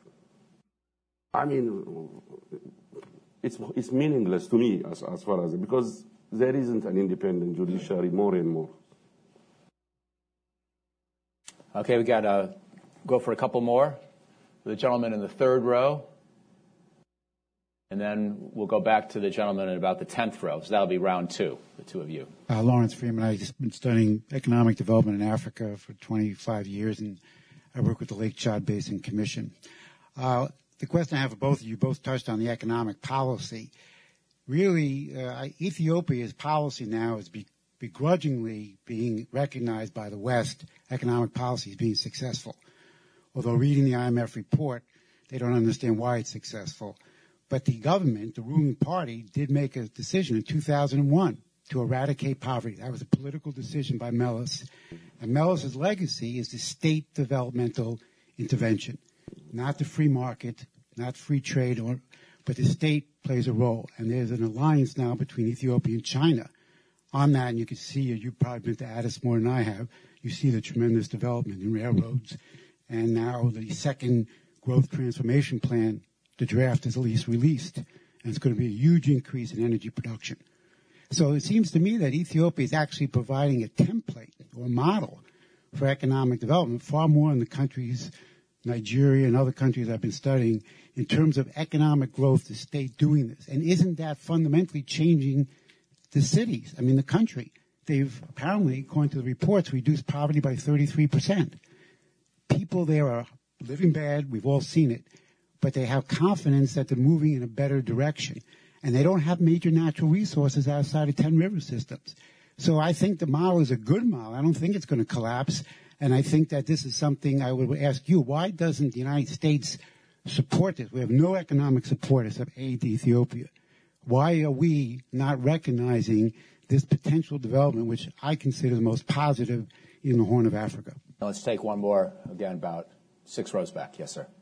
I mean, it's, it's meaningless to me as, as far as, because there isn't an independent judiciary more and more.
Okay, we got to go for a couple more. The gentleman in the third row. And then we'll go back to the gentleman in about the tenth row. So that'll be round two, the two of you.
Uh, Lawrence Freeman. I've been studying economic development in Africa for twenty-five years, and I work with the Lake Chad Basin Commission. Uh, the question I have for both of you, both touched on the economic policy. Really, uh, Ethiopia's policy now is be, begrudgingly being recognized by the West, economic policy as being successful. Although reading the I M F report, They don't understand why it's successful. But the government, the ruling party, did make a decision in two thousand one to eradicate poverty. That was a political decision by Meles. And Meles's legacy is the state developmental intervention, not the free market, not free trade, or, but the state plays a role. And there's an alliance now between Ethiopia and China on that, and you can see, you've probably been to Addis more than I have, you see the tremendous development in railroads. And now the second growth transformation plan, the draft is at least released, and it's going to be a huge increase in energy production. So it seems to me that Ethiopia is actually providing a template or model for economic development, far more in the countries, Nigeria and other countries I've been studying, in terms of economic growth, the state doing this. And isn't that fundamentally changing the cities, I mean the country? They've apparently, according to the reports, reduced poverty by thirty-three percent. People there are living bad, we've all seen it, but they have confidence that they're moving in a better direction. And they don't have major natural resources outside of ten river systems. So I think the model is a good model. I don't think it's going to collapse. And I think that this is something I would ask you, why doesn't the United States support this? We have no economic support except aid to Ethiopia. Why are we not recognizing this potential development, which I consider the most positive in the Horn of Africa?
Now let's take one more, again, about six rows back. Yes, sir.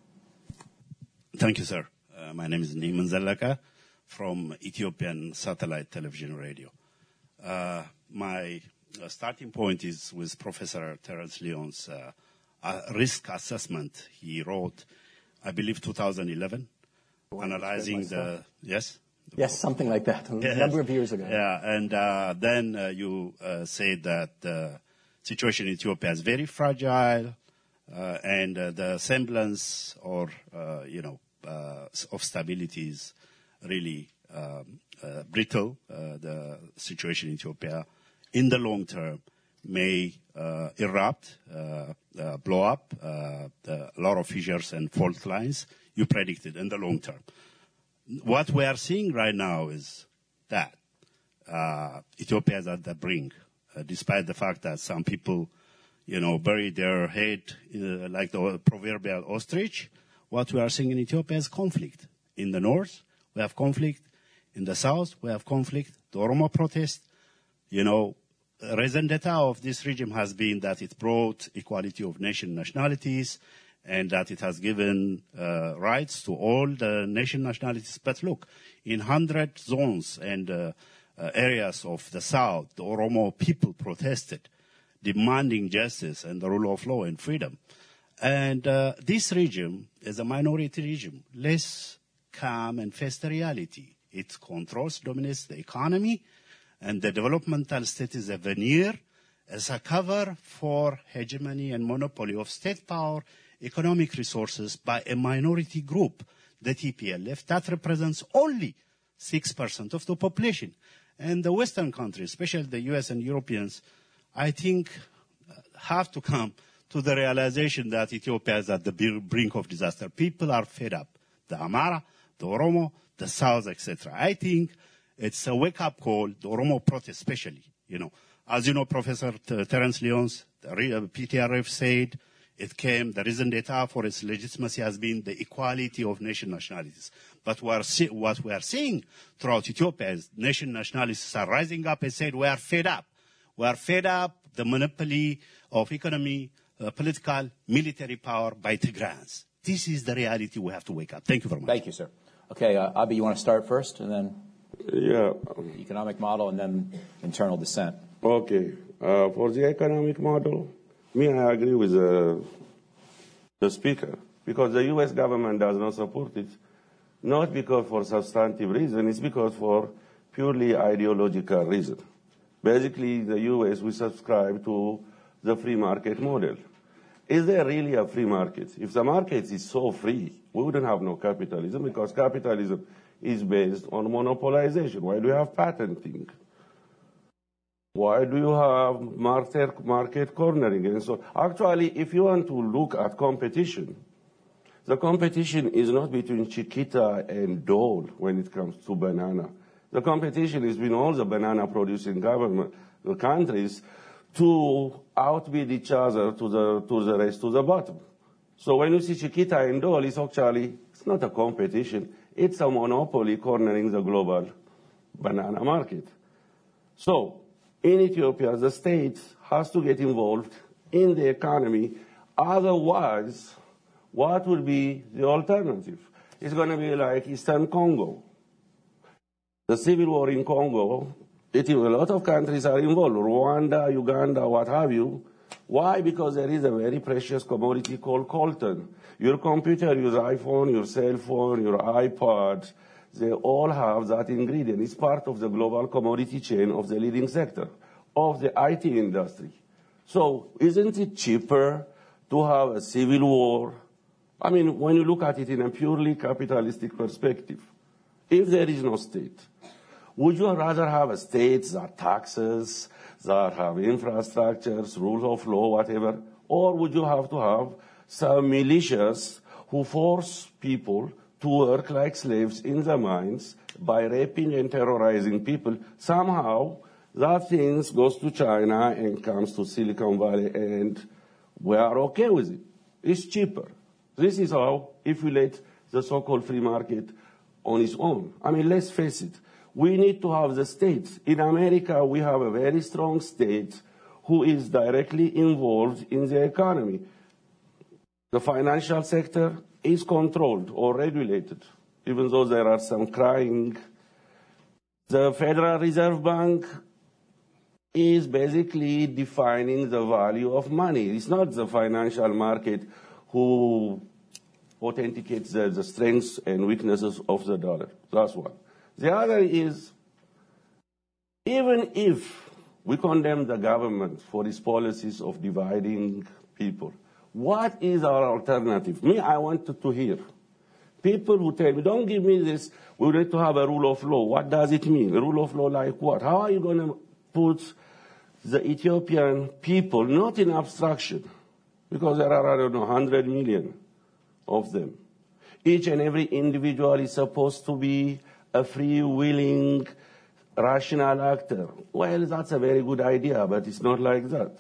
Thank you, sir. Uh, my name is Niman Zallaka from Ethiopian Satellite Television Radio. Uh, my uh, starting point is with Professor Terence Lyons' uh, uh, risk assessment he wrote, I believe, two thousand eleven, analyzing the, yes?
Yes, something like that, a
yes.
number of years ago.
Yeah, and uh, then uh, you uh, said that the situation in Ethiopia is very fragile, uh, and uh, the semblance or, uh, you know, uh, of stability is really um, uh, brittle. Uh, the situation in Ethiopia in the long term may uh, erupt, uh, uh, blow up, uh, a lot of fissures and fault lines you predicted in the long term. What we are seeing right now is that uh, Ethiopia is at the brink, uh, despite the fact that some people, you know, bury their head uh, like the proverbial ostrich. What we are seeing in Ethiopia is conflict. In the north, we have conflict. In the south, we have conflict. The Oromo protest, you know, raison d'etat of this regime has been that it brought equality of nation nationalities, and that it has given uh, rights to all the nation nationalities. But look, in one hundred zones and uh, uh, areas of the South, the Oromo people protested, demanding justice and the rule of law and freedom. And uh, this regime is a minority regime, less calm and faced the reality. It controls, dominates the economy, and the developmental state is a veneer, as a cover for hegemony and monopoly of state power, economic resources by a minority group, the T P L F, that represents only six percent of the population. And the Western countries, especially the U S and Europeans, I think have to come to the realization that Ethiopia is at the brink of disaster. People are fed up. The Amara, the Oromo, the South, et cetera. I think it's a wake-up call, the Oromo protest especially. You know, as you know, Professor Terence Lyons, the P T R F said, it came, the reason d'etat for its legitimacy has been the equality of nation nationalities. But we are see, what we are seeing throughout Ethiopia is nation nationalities are rising up and said, we are fed up. We are fed up the monopoly of economy, uh, political, military power by Tigrans. This is the reality we have to wake up. Thank you very much.
Thank you, sir. Okay, uh, Abi, you want to start first, and then
yeah,
economic model, and then internal dissent.
Okay. Uh, for the economic model, me, I agree with uh, the speaker, because the U S government does not support it, not because for substantive reason, it's because for purely ideological reason. Basically, the U S, we subscribe to the free market model. Is there really a free market? If the market is so free, we wouldn't have no capitalism, because capitalism is based on monopolization. Why do you have patenting? Why do you have market, market cornering? And so, actually, if you want to look at competition, the competition is not between Chiquita and Dole when it comes to banana. The competition is between all the banana-producing government the countries to outbid each other to the to the race to the bottom. So when you see Chiquita and Dole, it's actually, it's not a competition. It's a monopoly cornering the global banana market. So in Ethiopia, the state has to get involved in the economy. Otherwise, what will be the alternative? It's going to be like Eastern Congo. The civil war in Congo, it, a lot of countries are involved, Rwanda, Uganda, what have you. Why? Because there is a very precious commodity called coltan. Your computer, your iPhone, your cell phone, your iPod, they all have that ingredient. It's part of the global commodity chain of the leading sector, of the I T industry. So isn't it cheaper to have a civil war? I mean, when you look at it in a purely capitalistic perspective, if there is no state, would you rather have a state that taxes, that have infrastructures, rules of law, whatever, or would you have to have some militias who force people to work like slaves in the mines by raping and terrorizing people? Somehow, that thing goes to China and comes to Silicon Valley, and we are okay with it. It's cheaper. This is how, if we let the so-called free market on its own. I mean, let's face it. We need to have the state. In America, we have a very strong state who is directly involved in the economy. The financial sector is controlled or regulated, even though there are some crying. The Federal Reserve Bank is basically defining the value of money. It's not the financial market who authenticates the, the strengths and weaknesses of the dollar. That's one. The other is, even if we condemn the government for its policies of dividing people, what is our alternative? Me, I wanted to hear people who tell me, don't give me this, we need to have a rule of law. What does it mean? A rule of law like what? How are you going to put the Ethiopian people, not in abstraction, because there are, I don't know, one hundred million of them. Each and every individual is supposed to be a free, willing, rational actor. Well, that's a very good idea, but it's not like that.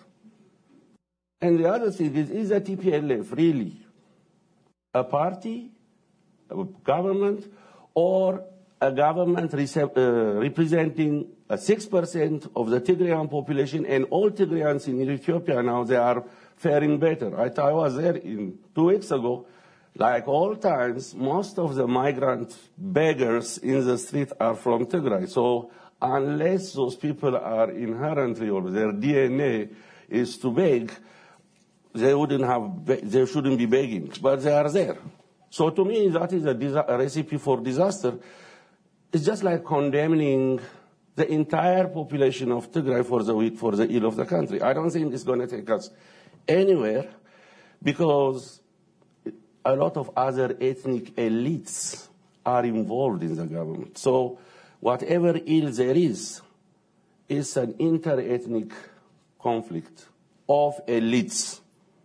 And the other thing is, is the T P L F really a party, a government, or a government rece- uh, representing uh, six percent of the Tigrayan population, and all Tigrayans in Ethiopia now, they are faring better. I, I was there in, two weeks ago. Like all times, most of the migrant beggars in the street are from Tigray. So unless those people are inherently, or their D N A is to beg, they wouldn't have, they shouldn't be begging, but they are there. So to me, that is a, disa- a recipe for disaster. It's just like condemning the entire population of Tigray for the for the ill of the country. I don't think it's going to take us anywhere, because a lot of other ethnic elites are involved in the government. So whatever ill there is, is an inter-ethnic conflict of elites.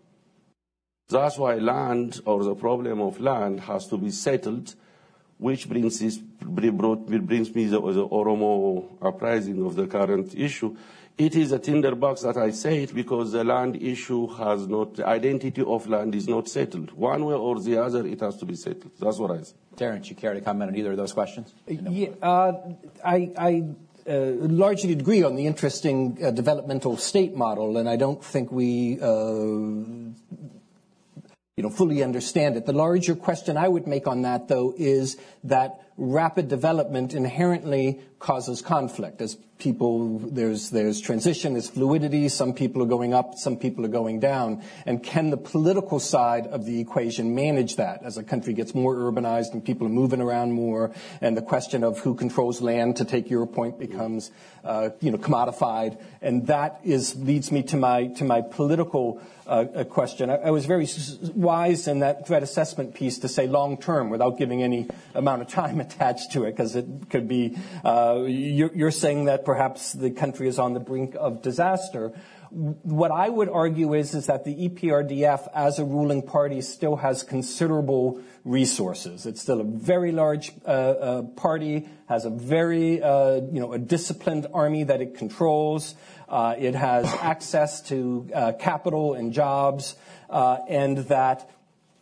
That's why land, or the problem of land, has to be settled, which brings, this, brought, brings me the, the Oromo uprising of the current issue. It is a tinderbox that I say it because the land issue has not, the identity of land is not settled. One way or the other, it has to be settled. That's what I say.
Terence, you care to comment on either of those questions?
Yeah, uh, I, I uh, largely agree on the interesting uh, developmental state model, and I don't think we uh, you know, fully understand it. The larger question I would make on that, though, is that rapid development inherently causes conflict. As people, there's there's transition, there's fluidity. Some people are going up, some people are going down. And can the political side of the equation manage that as a country gets more urbanized and people are moving around more, and the question of who controls land, to take your point, becomes uh, you know commodified. And that is leads me to my to my political uh, question. I, I was very wise in that threat assessment piece to say long term, without giving any amount of time attached to it, because it could be, uh, you're, you're saying that perhaps the country is on the brink of disaster. What I would argue is, is that the E P R D F as a ruling party still has considerable resources. It's still a very large uh, uh, party, has a very, uh, you know, a disciplined army that it controls. Uh, it has access to uh, capital and jobs, uh, and that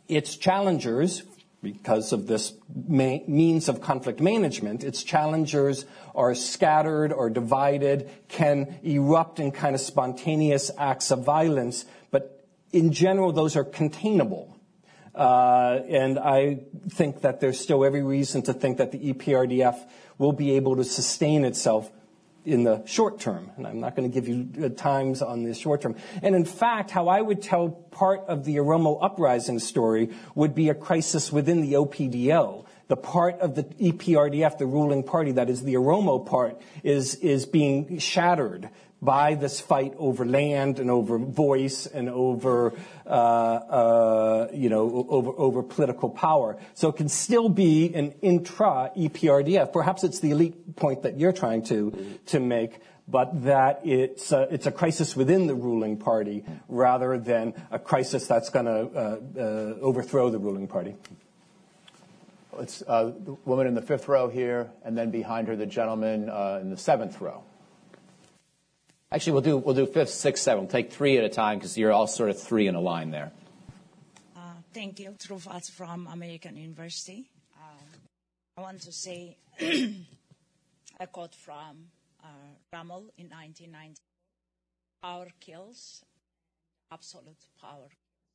its challengers, because of this ma- means of conflict management, its challengers are scattered or divided, can erupt in kind of spontaneous acts of violence, but in general, those are containable. Uh, and I think that there's still every reason to think that the E P R D F will be able to sustain itself in the short term. And I'm not going to give you times on the short term. And in fact, how I would tell part of the Oromo uprising story would be a crisis within the O P D O. The part of the E P R D F, the ruling party, that is the Oromo part, is, is being shattered by this fight over land and over voice and over, uh, uh, you know, over, over political power. So it can still be an intra-E P R D F. Perhaps it's the elite point that you're trying to, to make, but that it's a, it's a crisis within the ruling party rather than a crisis that's going to uh, uh, overthrow the ruling party.
It's uh, the woman in the fifth row here, and then behind her, the gentleman uh, in the seventh row. Actually, we'll do we'll do fifth, sixth, seventh. We'll take three at a time because you're all sort of three in a line there.
Uh, thank you, Truffaut from American University. Uh, I want to say a quote from uh, Rommel in nineteen ninety. Power kills, absolute power.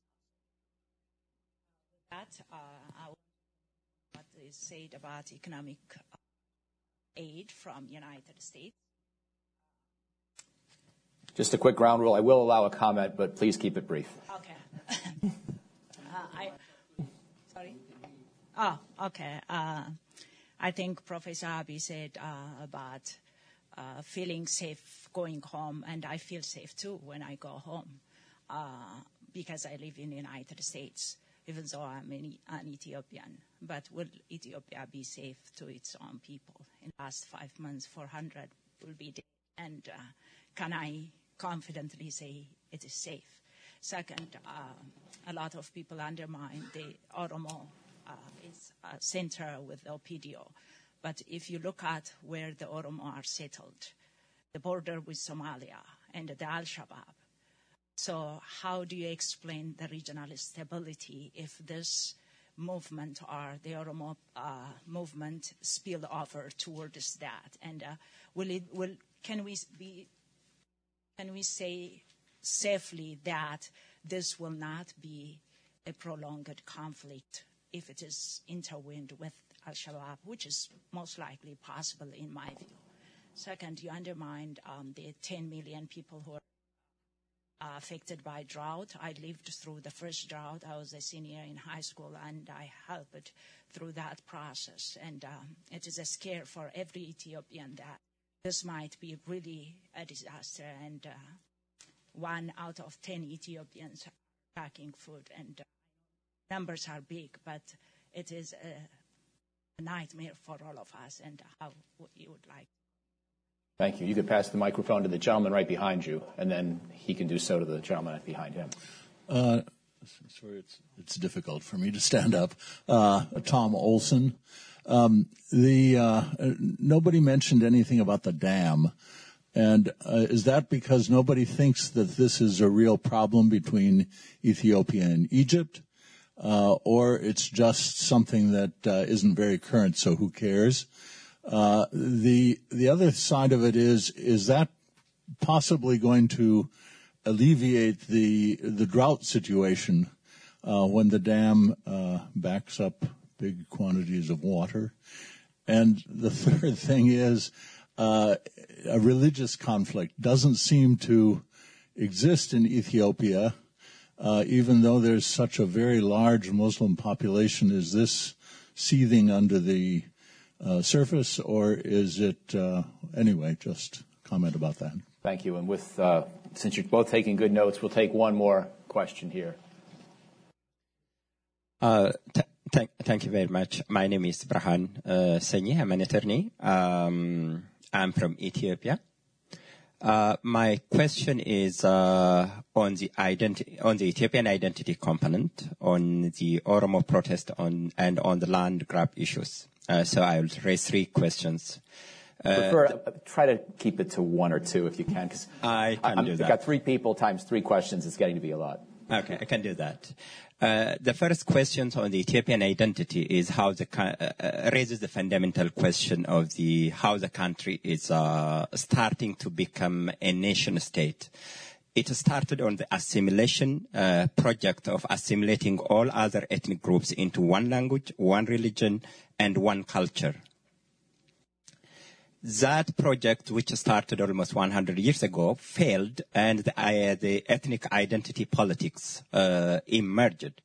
That uh, I what is said about economic aid from United States.
Just a quick ground rule. I will allow a comment, but please keep it brief.
Okay. uh, I, sorry? Oh, okay. Uh, I think Professor Abiy said uh, about uh, feeling safe going home, and I feel safe too when I go home uh, because I live in the United States, even though I'm an, an Ethiopian. But will Ethiopia be safe to its own people? In the last five months, four hundred will be dead. And uh, can I confidently say it is safe? Second, uh, a lot of people undermine the Oromo uh, is a center with the O P D O. But if you look at where the Oromo are settled, the border with Somalia and the Al-Shabaab, so how do you explain the regional stability if this movement or the Oromo uh, movement spill over towards that? And uh, will it, will, can we be, can we say safely that this will not be a prolonged conflict if it is intertwined with Al-Shabaab, which is most likely possible in my view? Second, you undermined um, the ten million people who are Uh, affected by drought. I lived through the first drought. I was a senior in high school, and I helped through that process. And um, it is a scare for every Ethiopian that this might be really a disaster. And uh, one out of ten Ethiopians are lacking food. And uh, numbers are big, but it is a, a nightmare for all of us, and how you would like.
Thank you. You could pass the microphone to the gentleman right behind you, and then he can do so to the gentleman behind him.
Uh, sorry, it's, it's difficult for me to stand up. Uh, Tom Olson. Um, the uh, nobody mentioned anything about the dam, and uh, is that because nobody thinks that this is a real problem between Ethiopia and Egypt, uh, or it's just something that uh, isn't very current, so who cares? Uh, the the other side of it is is that possibly going to alleviate the the drought situation uh, when the dam uh, backs up big quantities of water? And the third thing is uh, a religious conflict doesn't seem to exist in Ethiopia, uh, even though there's such a very large Muslim population. Is this seething under the Uh, surface, or is it, uh, anyway, just comment about that.
Thank you. And with, uh, since you're both taking good notes, we'll take one more question here.
Uh, th- th- thank you very much. My name is Brahan uh, Senyi. I'm an attorney. Um, I'm from Ethiopia. Uh, my question is uh, on the identi- on the Ethiopian identity component, on the Oromo protest on and on the land grab issues. Uh, so I will raise three questions. Uh,
Prefer, uh, try to keep it to one or two if you can, because
I can
I'm,
do
I've
that.
got three people times three questions. It's getting to be a lot.
Okay, I can do that. Uh, the first question on the Ethiopian identity is how the uh, raises the fundamental question of the how the country is uh, starting to become a nation state. It started on the assimilation uh, project of assimilating all other ethnic groups into one language, one religion, and one culture. That project, which started almost one hundred years ago, failed, and the, uh, the ethnic identity politics uh, emerged.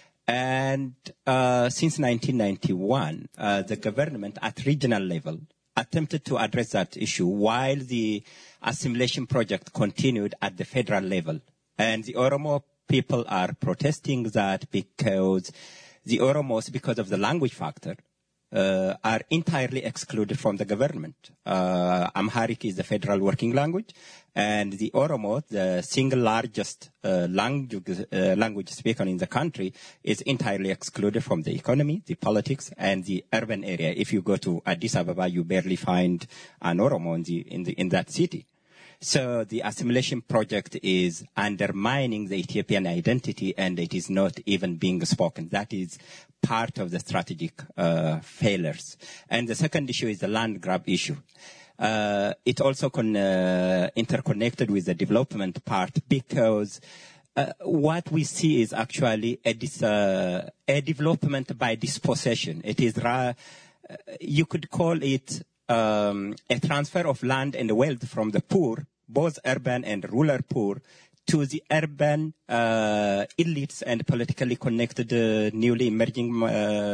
And uh, since nineteen ninety-one, uh, the government at regional level attempted to address that issue while the assimilation project continued at the federal level. And the Oromo people are protesting that because the Oromos, because of the language factor, Uh, are entirely excluded from the government. Uh, Amharic is the federal working language, and the Oromo, the single largest uh, language, uh, language speaker in the country, is entirely excluded from the economy, the politics, and the urban area. If you go to Addis Ababa, you barely find an Oromo in, the, in, the, in that city. So the assimilation project is undermining the Ethiopian identity, and it is not even being spoken. That is part of the strategic uh, failures. And the second issue is the land grab issue. Uh, it also con, uh, interconnected with the development part because uh, what we see is actually a, dis, uh, a development by dispossession. It is, ra- you could call it Um, a transfer of land and wealth from the poor, both urban and rural poor, to the urban uh, elites and politically connected uh, newly emerging uh,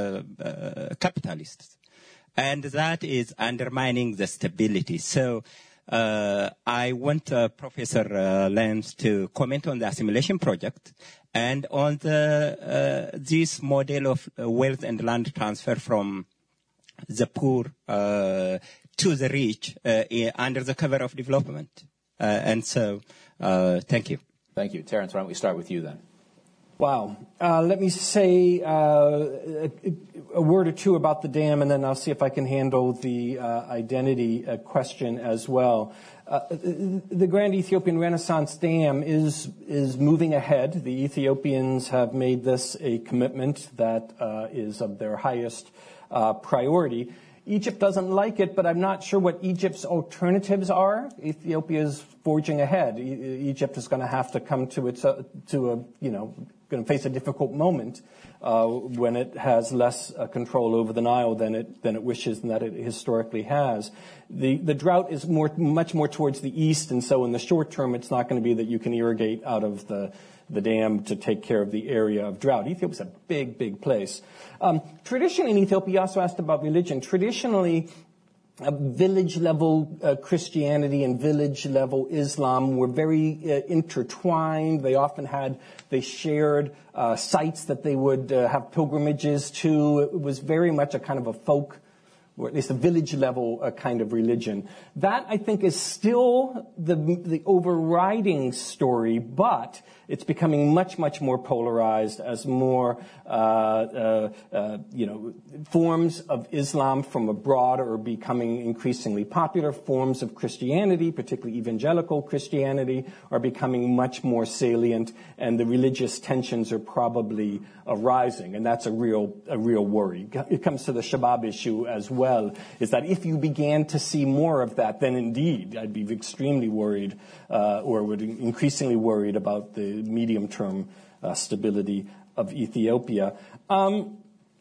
uh, capitalists. And that is undermining the stability. So uh, I want uh, Professor uh, Lenz to comment on the assimilation project and on the uh, this model of uh, wealth and land transfer from the poor uh, to the rich uh, under the cover of development. Uh, and so, uh, thank you.
Thank you. Terence, why don't we start with you then?
Wow. Uh, let me say uh, a, a word or two about the dam, and then I'll see if I can handle the uh, identity uh, question as well. Uh, the Grand Ethiopian Renaissance Dam is is moving ahead. The Ethiopians have made this a commitment that uh, is of their highest uh, priority. Egypt doesn't like it, but I'm not sure what Egypt's alternatives are. Ethiopia is forging ahead. E- Egypt is going to have to come to its uh, to a you know going to face a difficult moment uh, when it has less uh, control over the Nile than it than it wishes and that it historically has. The the drought is more much more towards the east, and so in the short term, it's not going to be that you can irrigate out of the the dam to take care of the area of drought. Ethiopia is a big, big place. Um, tradition in Ethiopia, you also asked about religion. Traditionally, uh, village-level uh, Christianity and village-level Islam were very uh, intertwined. They often had, they shared uh, sites that they would uh, have pilgrimages to. It was very much a kind of a folk, or at least a village-level uh, kind of religion. That, I think, is still the, the overriding story, but it's becoming much, much more polarized as more, uh, uh, uh, you know, forms of Islam from abroad are becoming increasingly popular. Forms of Christianity, particularly evangelical Christianity, are becoming much more salient, and the religious tensions are probably arising, and that's a real, a real worry. It comes to the Shabab issue as well, is that if you began to see more of that, then indeed I'd be extremely worried, uh, or would increasingly worried about the medium-term uh, stability of Ethiopia. Um,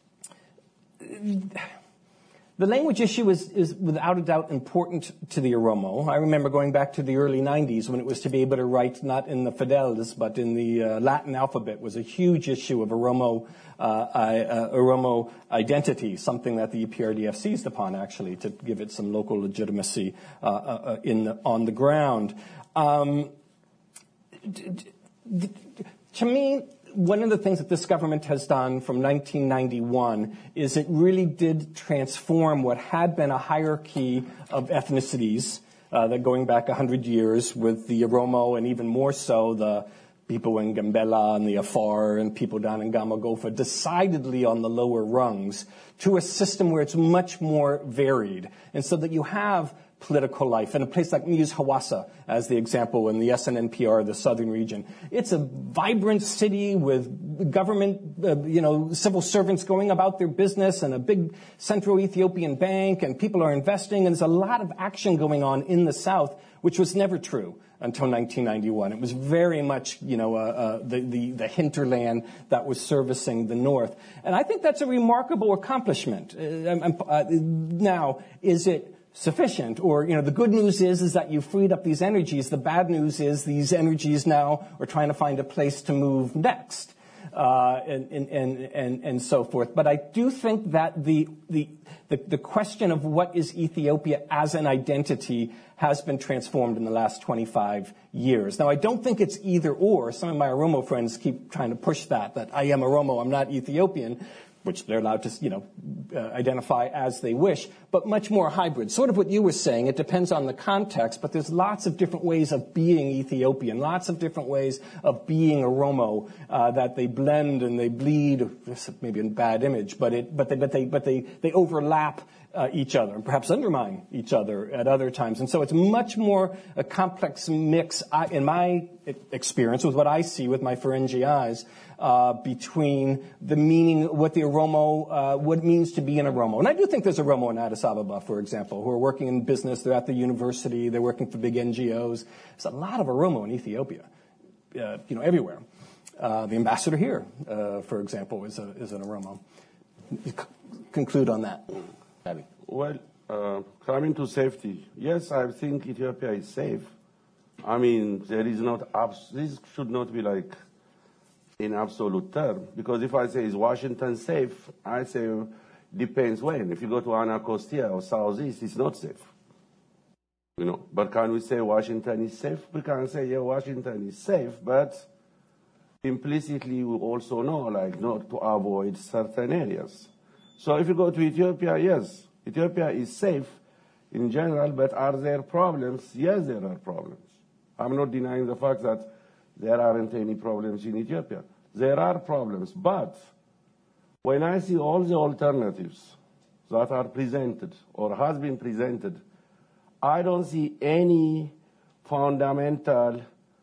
the language issue is, is without a doubt important to the Oromo. I remember going back to the early nineties when it was to be able to write not in the Fidelis but in the uh, Latin alphabet was a huge issue of Oromo, uh, I, uh, Oromo identity, something that the E P R D F seized upon actually to give it some local legitimacy uh, uh, in the, on the ground. Um, d- d- To me, one of the things that this government has done from nineteen ninety-one is it really did transform what had been a hierarchy of ethnicities uh, that going back one hundred years with the Oromo and even more so the people in Gambela and the Afar and people down in Gamagofa, decidedly on the lower rungs, to a system where it's much more varied. And so that you have political life. And a place like, let me use Hawassa as the example in the S N N P R, the southern region. It's a vibrant city with government, uh, you know, civil servants going about their business and a big central Ethiopian bank, and people are investing, and there's a lot of action going on in the south, which was never true until nineteen ninety-one. It was very much, you know, uh, uh, the, the, the hinterland that was servicing the north. And I think that's a remarkable accomplishment. Uh, uh, now, is it sufficient? Or, you know, the good news is, is that you freed up these energies. The bad news is these energies now are trying to find a place to move next. Uh, and, and, and, and so forth. But I do think that the, the, the, the question of what is Ethiopia as an identity has been transformed in the last twenty-five years. Now, I don't think it's either or. Some of my Oromo friends keep trying to push that, that I am Oromo, I'm not Ethiopian, which they're allowed to, you know, uh, identify as they wish, but much more hybrid. Sort of what you were saying, it depends on the context, but there's lots of different ways of being Ethiopian, lots of different ways of being Oromo, uh, that they blend and they bleed, maybe a bad image, but it, but they, but they, but they, they overlap uh, each other and perhaps undermine each other at other times. And so it's much more a complex mix, I, in my experience, with what I see with my Ferengi eyes, Uh, between the meaning, what the Oromo, uh, what it means to be an Oromo. And I do think there's Oromo in Addis Ababa, for example, who are working in business. They're at the university. They're working for big N G Os. There's a lot of Oromo in Ethiopia, uh, you know, everywhere. Uh, the ambassador here, uh, for example, is, a, is an Oromo. C- conclude on that.
Well, uh, coming to safety, yes, I think Ethiopia is safe. I mean, there is not, abs- this should not be like in absolute term, because if I say is Washington safe, I say depends when. If you go to Anacostia or Southeast, it's not safe. You know, but can we say Washington is safe? We can say, yeah, Washington is safe, but implicitly we also know, like, not to avoid certain areas. So if you go to Ethiopia, yes, Ethiopia is safe in general, but are there problems? Yes, there are problems. I'm not denying the fact that there aren't any problems in Ethiopia. There are problems, but when I see all the alternatives that are presented or has been presented, I don't see any fundamental,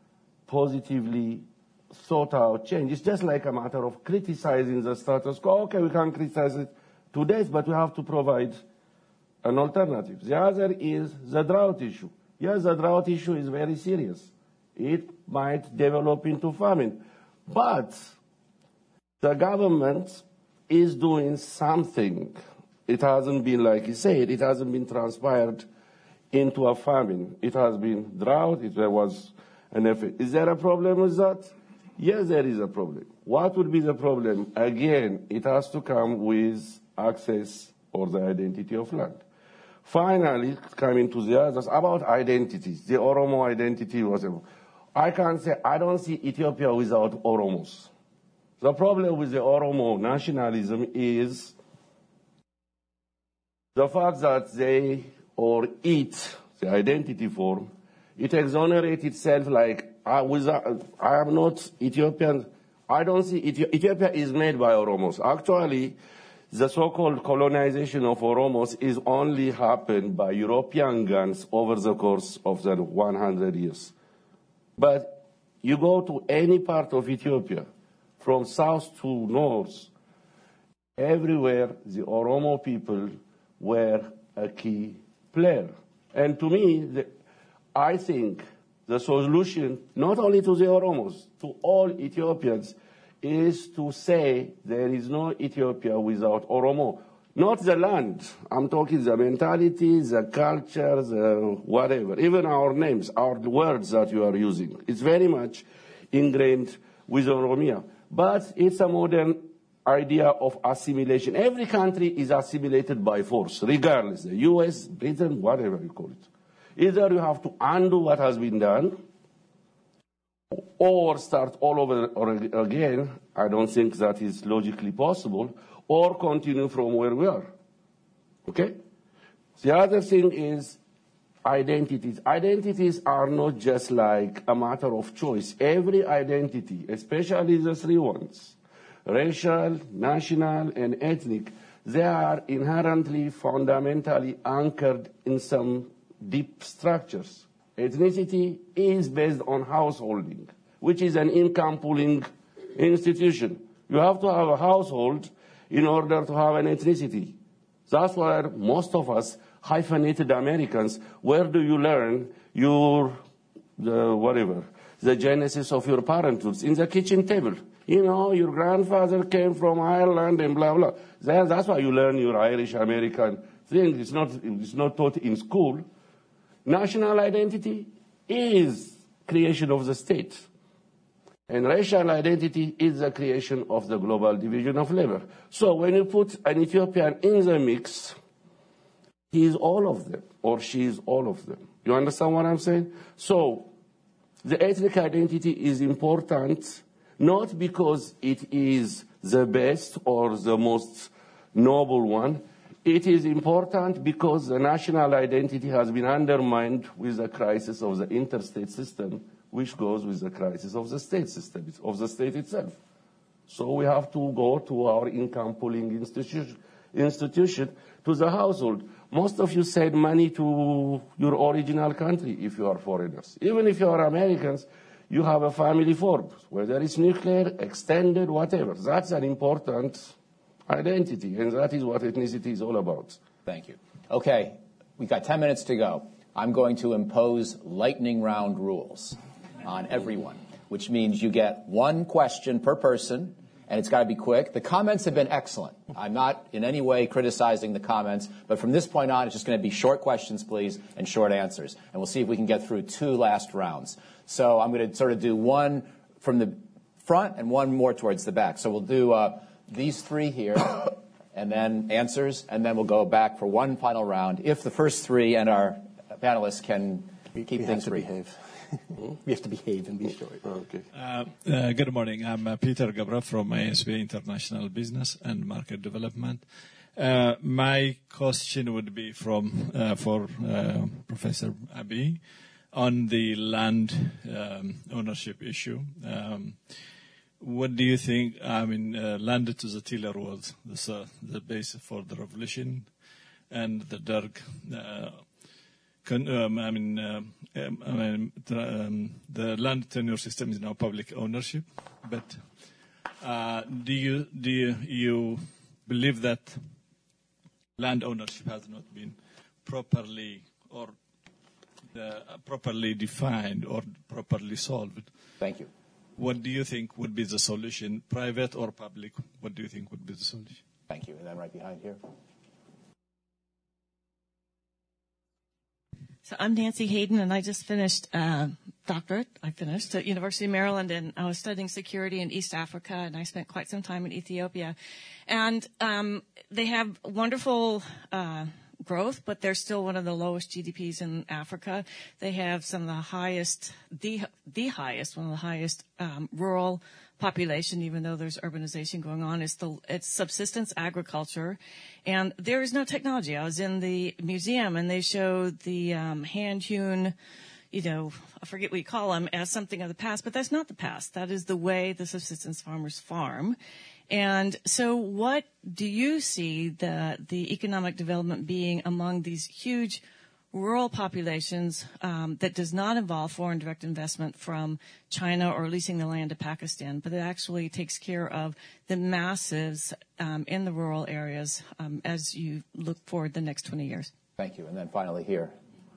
positively thought out change. It's just like a matter of criticizing the status quo. Okay, we can criticize it to death, but we have to provide an alternative. The other is the drought issue. Yes, the drought issue is very serious. It might develop into famine. But the government is doing something. It hasn't been, like you said, it hasn't been transpired into a famine. It has been drought. It, there was an effect. Is there a problem with that? Yes, there is a problem. What would be the problem? Again, it has to come with access or the identity of land. Finally, coming to the others, about identities, the Oromo identity was... I can say I don't see Ethiopia without Oromos. The problem with the Oromo nationalism is the fact that they, or it, the identity form, it exonerates itself like, I, without, I am not Ethiopian. I don't see, Ethiopia is made by Oromos. Actually, the so-called colonization of Oromos is only happened by European guns over the course of the one hundred years. But you go to any part of Ethiopia, from south to north, everywhere the Oromo people were a key player. And to me, the, I think the solution, not only to the Oromos, to all Ethiopians, is to say there is no Ethiopia without Oromo. Not the land. I'm talking the mentality, the culture, the whatever. Even our names, our words that you are using. It's very much ingrained with Oromia. But it's a modern idea of assimilation. Every country is assimilated by force, regardless. The U S, Britain, whatever you call it. Either you have to undo what has been done, or start all over or again. I don't think that is logically possible. Or continue from where we are. Okay? The other thing is identities. Identities are not just like a matter of choice. Every identity, especially the three ones, racial, national, and ethnic, they are inherently, fundamentally anchored in some deep structures. Ethnicity is based on householding, which is an income pooling institution. You have to have a household in order to have an ethnicity. That's why most of us hyphenated Americans, where do you learn your, the, whatever, the genesis of your parenthood? In the kitchen table. You know, your grandfather came from Ireland and blah, blah. That's why you learn your Irish American thing. It's not, it's not taught in school. National identity is creation of the state. And racial identity is the creation of the global division of labor. So when you put an Ethiopian in the mix, he is all of them, or she is all of them. You understand what I'm saying? So the ethnic identity is important, not because it is the best or the most noble one. It is important because the national identity has been undermined with the crisis of the interstate system, which goes with the crisis of the state system, of the state itself. So we have to go to our income pooling institution, institution to the household. Most of you send money to your original country if you are foreigners. Even if you are Americans, you have a family Forbes, whether it's nuclear, extended, whatever. That's an important identity, and that is what ethnicity is all about.
Thank you. Okay, we've got ten minutes to go. I'm going to impose lightning round rules on everyone, which means you get one question per person, and it's got to be quick. The comments have been excellent. I'm not in any way criticizing the comments, but from this point on, it's just going to be short questions, please, and short answers. And we'll see if we can get through two last rounds. So I'm going to sort of do one from the front and one more towards the back. So we'll do uh, these three here, and then answers, and then we'll go back for one final round. If the first three and our panelists can
we,
keep
we
things
have to
brief.
behave. We have to behave and be short.
Okay.
Uh, uh, good morning. I'm uh, Peter Gabra from I S B International Business and Market Development. Uh, my question would be from uh, for uh, Professor Abiy on the land um, ownership issue. Um, what do you think? I mean, uh, land to the tiller was the, uh, the basis for the revolution, and the Derg. Uh, Con, um, I mean, uh, um, I mean the, um, the land tenure system is now public ownership. But uh, do you do you, you believe that land ownership has not been properly or uh, properly defined or properly solved?
Thank you.
What do you think would be the solution, private or public? What do you think would be the solution?
Thank you. And then right behind here.
So I'm Nancy Hayden, and I just finished uh, doctorate. I finished at University of Maryland, and I was studying security in East Africa, and I spent quite some time in Ethiopia. And um, they have wonderful uh, growth, but they're still one of the lowest G D Ps in Africa. They have some of the highest, the the highest, one of the highest um, rural population, even though there's urbanization going on. It's the it's subsistence agriculture, and there is no technology. I was in the museum, and they showed the um, hand-hewn, you know, I forget what you call them, as something of the past, but that's not the past. That is the way the subsistence farmers farm. And so what do you see the the economic development being among these huge rural populations um, that does not involve foreign direct investment from China or leasing the land to Pakistan, but it actually takes care of the masses um, in the rural areas um, as you look forward the next twenty years?
Thank you. And then finally here.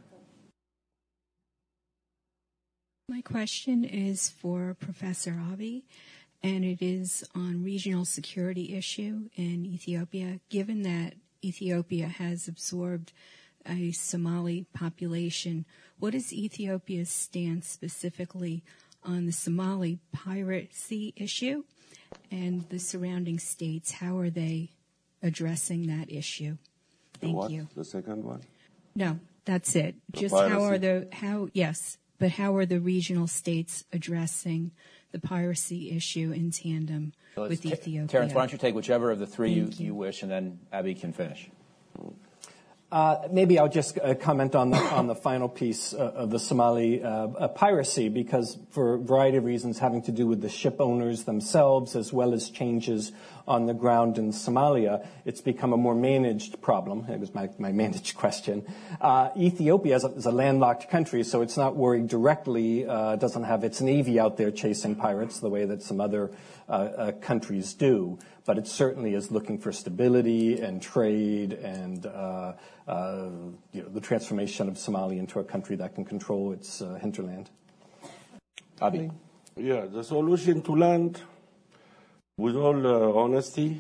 My question is for Professor Abiy, and it is on regional security issue in Ethiopia. Given that Ethiopia has absorbed a Somali population, what is Ethiopia's stance specifically on the Somali piracy issue and the surrounding states? How are they addressing that issue? Thank
what?
you.
The second one?
No, that's it.
The
Just
piracy.
how are the how yes, but how are the regional states addressing the piracy issue in tandem
So
with
Ter-
Ethiopia?
Terrence, why don't you take whichever of the three you,
Thank you.
you wish, and then Abiy can finish.
Uh, maybe I'll just uh, comment on the, on the final piece uh, of the Somali uh, uh, piracy, because for a variety of reasons having to do with the ship owners themselves as well as changes on the ground in Somalia, it's become a more managed problem. It was my, my managed question. Uh, Ethiopia is a, is a landlocked country, so it's not worried directly, uh, doesn't have its navy out there chasing pirates the way that some other uh, uh, countries do. But it certainly is looking for stability and trade and uh, uh, you know, the transformation of Somalia into a country that can control its uh, hinterland. Abi?
Yeah, the solution to land, with all uh, honesty,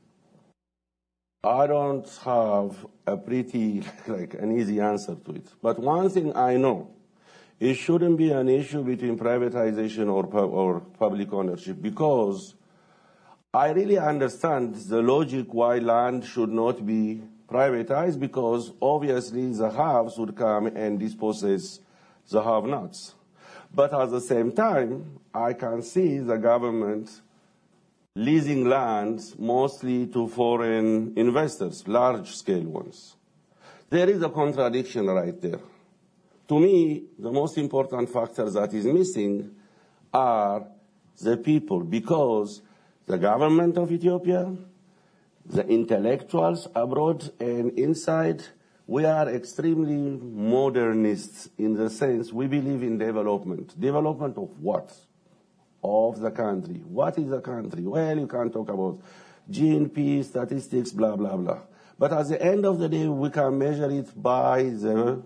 I don't have a pretty, like, an easy answer to it. But one thing I know, it shouldn't be an issue between privatization or, pu- or public ownership, because I really understand the logic why land should not be privatized, because obviously the haves would come and dispossess the have-nots. But at the same time, I can see the government leasing lands mostly to foreign investors, large-scale ones. There is a contradiction right there. To me, the most important factor that is missing are the people, because the government of Ethiopia, the intellectuals abroad and inside, we are extremely modernists in the sense we believe in development. Development of what? Of the country. What is the country? Well, you can talk about G N P, statistics, blah, blah, blah. But at the end of the day, we can measure it by the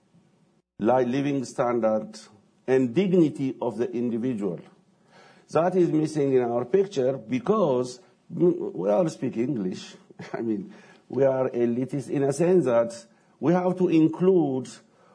living standard and dignity of the individual. That is missing in our picture because we all speak English. I mean, we are elitists in a sense that we have to include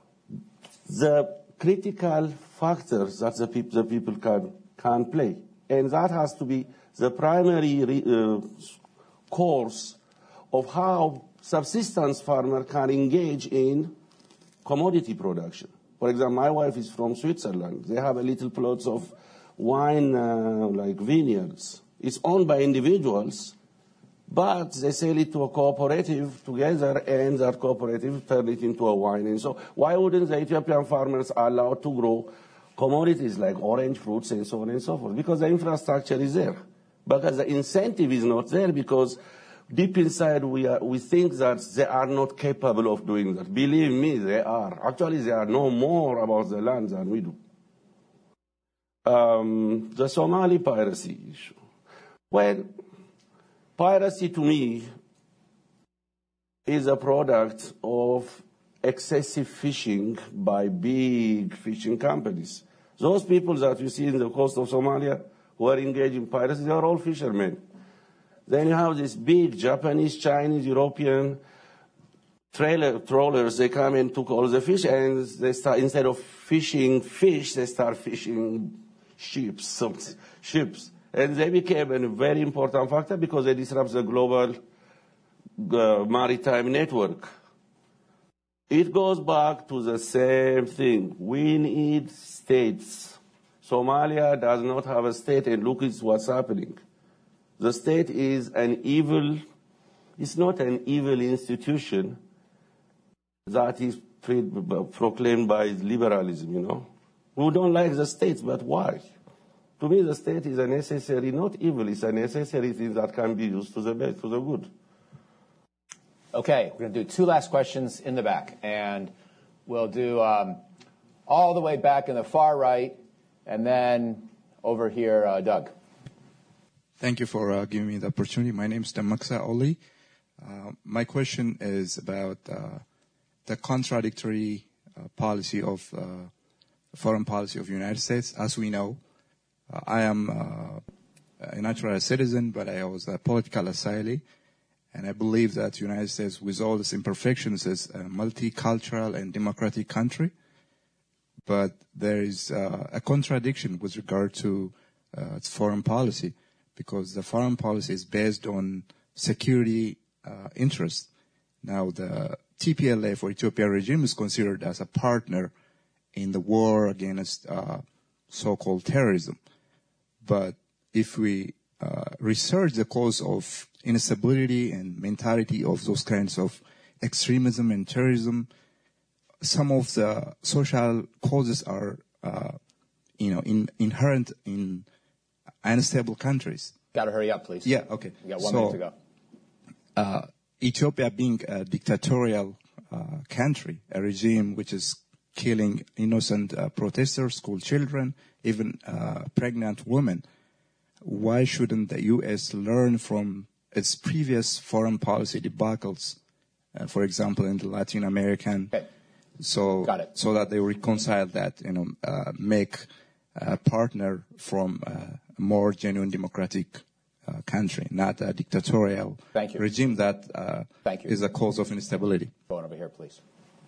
the critical factors that the, pe- the people can, can play. And that has to be the primary re- uh, course of how subsistence farmer can engage in commodity production. For example, my wife is from Switzerland. They have a little plots of wine, uh, like vineyards. It's owned by individuals, but they sell it to a cooperative together, and that cooperative turn it into a wine. And so why wouldn't the Ethiopian farmers are allowed to grow commodities like orange fruits and so on and so forth? Because the infrastructure is there. Because the incentive is not there, because deep inside we, are, we think that they are not capable of doing that. Believe me, they are. Actually, they are know more about the land than we do. Um, the Somali piracy issue. Well, piracy to me is a product of excessive fishing by big fishing companies. Those people that you see in the coast of Somalia who are engaged in piracy, they are all fishermen. Then you have these big Japanese, Chinese, European trailer trawlers. They come and took all the fish, and they start, instead of fishing fish, they start fishing ships, some ships. And they became a very important factor because they disrupt the global uh, maritime network. It goes back to the same thing. We need states. Somalia does not have a state, and look at what's happening. The state is an evil, it's not an evil institution that is pre- proclaimed by liberalism, you know. We don't like the states, but why? To me, the state is a necessary, not evil, it's a necessary thing that can be used to the best, to the good.
Okay, we're going to do two last questions in the back, and we'll do um, all the way back in the far right, and then over here, uh, Doug.
Thank you for uh, giving me the opportunity. My name is Damaksa Oli. Uh, my question is about uh, the contradictory uh, policy of uh, foreign policy of the United States. As we know, uh, I am uh, a natural citizen, but I was a political asylee, and I believe that the United States, with all its imperfections, is a multicultural and democratic country. But there is uh, a contradiction with regard to uh, its foreign policy, because the foreign policy is based on security uh, interests. Now, the T P L F or Ethiopia regime is considered as a partner in the war against uh, so-called terrorism. But if we uh, research the cause of instability and mentality of those kinds of extremism and terrorism. Some of the social causes are, uh, you know, in, inherent in unstable countries.
Got to hurry up, please.
Yeah, okay.
You got one
so,
minute to go.
Uh, Ethiopia being a dictatorial uh, country, a regime which is killing innocent uh, protesters, school children, even uh, pregnant women, why shouldn't the U S learn from its previous foreign policy debacles, uh, for example, in the Latin American,
okay.
so
Got it.
so that they reconcile that, you know, uh, make a partner from a more genuine democratic uh, country, not a dictatorial
Thank you.
regime that uh,
Thank you.
is a cause of instability.
Go on over here, please.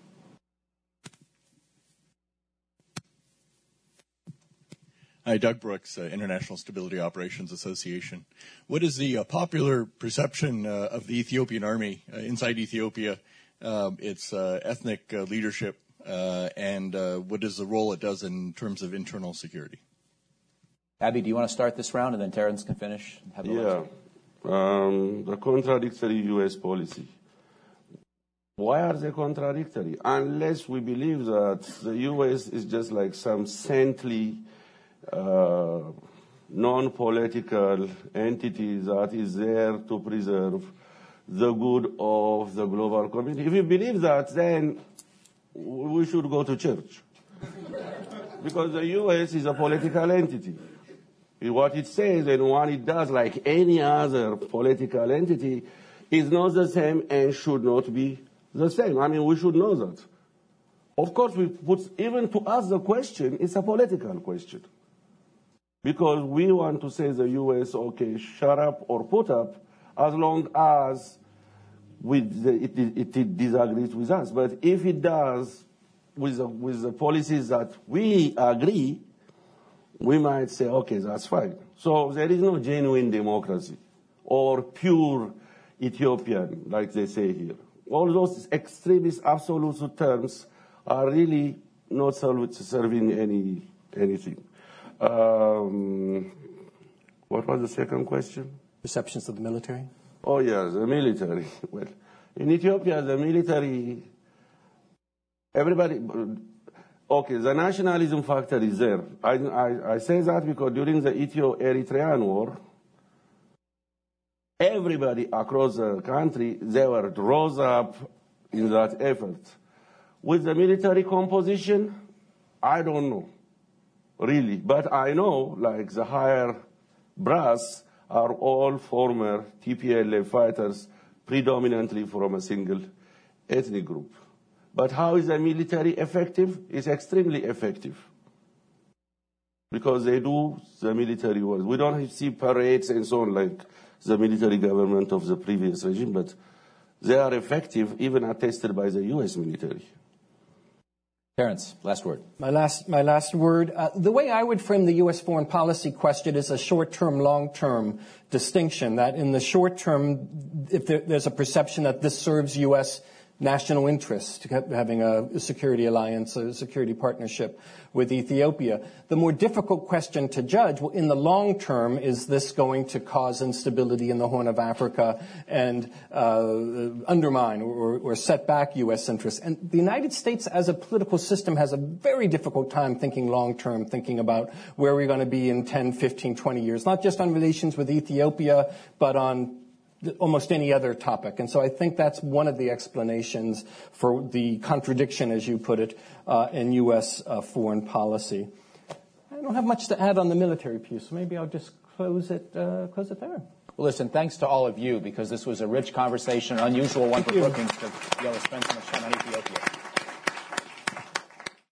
Hi, Doug Brooks, uh, International Stability Operations Association. What is the uh, popular perception uh, of the Ethiopian army uh, inside Ethiopia, uh, its uh, ethnic uh, leadership, uh, and uh, what is the role it does in terms of internal security?
Abby, do you want to start this round, and then Terence can finish? Have the
Yeah, um, the contradictory U S policy. Why are they contradictory? Unless we believe that the U S is just like some saintly Uh, non-political entity that is there to preserve the good of the global community. If you believe that, then we should go to church. Because the U S is a political entity. What it says and what it does, like any other political entity, is not the same and should not be the same. I mean, we should know that. Of course, we put, even to ask the question, it's a political question. Because we want to say the U S, okay, shut up or put up, as long as we, it, it, it disagrees with us. But if it does with the, with the policies that we agree, we might say, okay, that's fine. So there is no genuine democracy or pure Ethiopian, like they say here. All those extremist absolute terms are really not serving any anything. Um, what was the second question?
Perceptions of the military?
Oh, yeah, the military. Well, in Ethiopia, the military, everybody, okay, the nationalism factor is there. I, I, I say that because during the Ethio-Eritrean war, everybody across the country, they were rose up in that effort. With the military composition, I don't know. Really, but I know, like the higher brass are all former T P L F fighters, predominantly from a single ethnic group. But how is the military effective? It's extremely effective. Because they do the military work. We don't see parades and so on like the military government of the previous regime, but they are effective, even attested by the U S military.
Terence, last word.
My last, my last word. Uh, the way I would frame the U S foreign policy question is a short-term, long-term distinction. That in the short term, if there, there's a perception that this serves U S national interest, having a security alliance, a security partnership with Ethiopia. The more difficult question to judge, well, in the long term, is this going to cause instability in the Horn of Africa and uh, undermine or, or set back U S interests? And the United States as a political system has a very difficult time thinking long term, thinking about where we're going to be in ten, fifteen, twenty years, not just on relations with Ethiopia, but on almost any other topic. And so I think that's one of the explanations for the contradiction, as you put it, uh, in U S uh, foreign policy. I don't have much to add on the military piece, so maybe I'll just close it, uh, close it there.
Well, listen, thanks to all of you, because this was a rich conversation, an unusual one
Thank
for
you.
Brookings to be able to spend so much time on Ethiopia.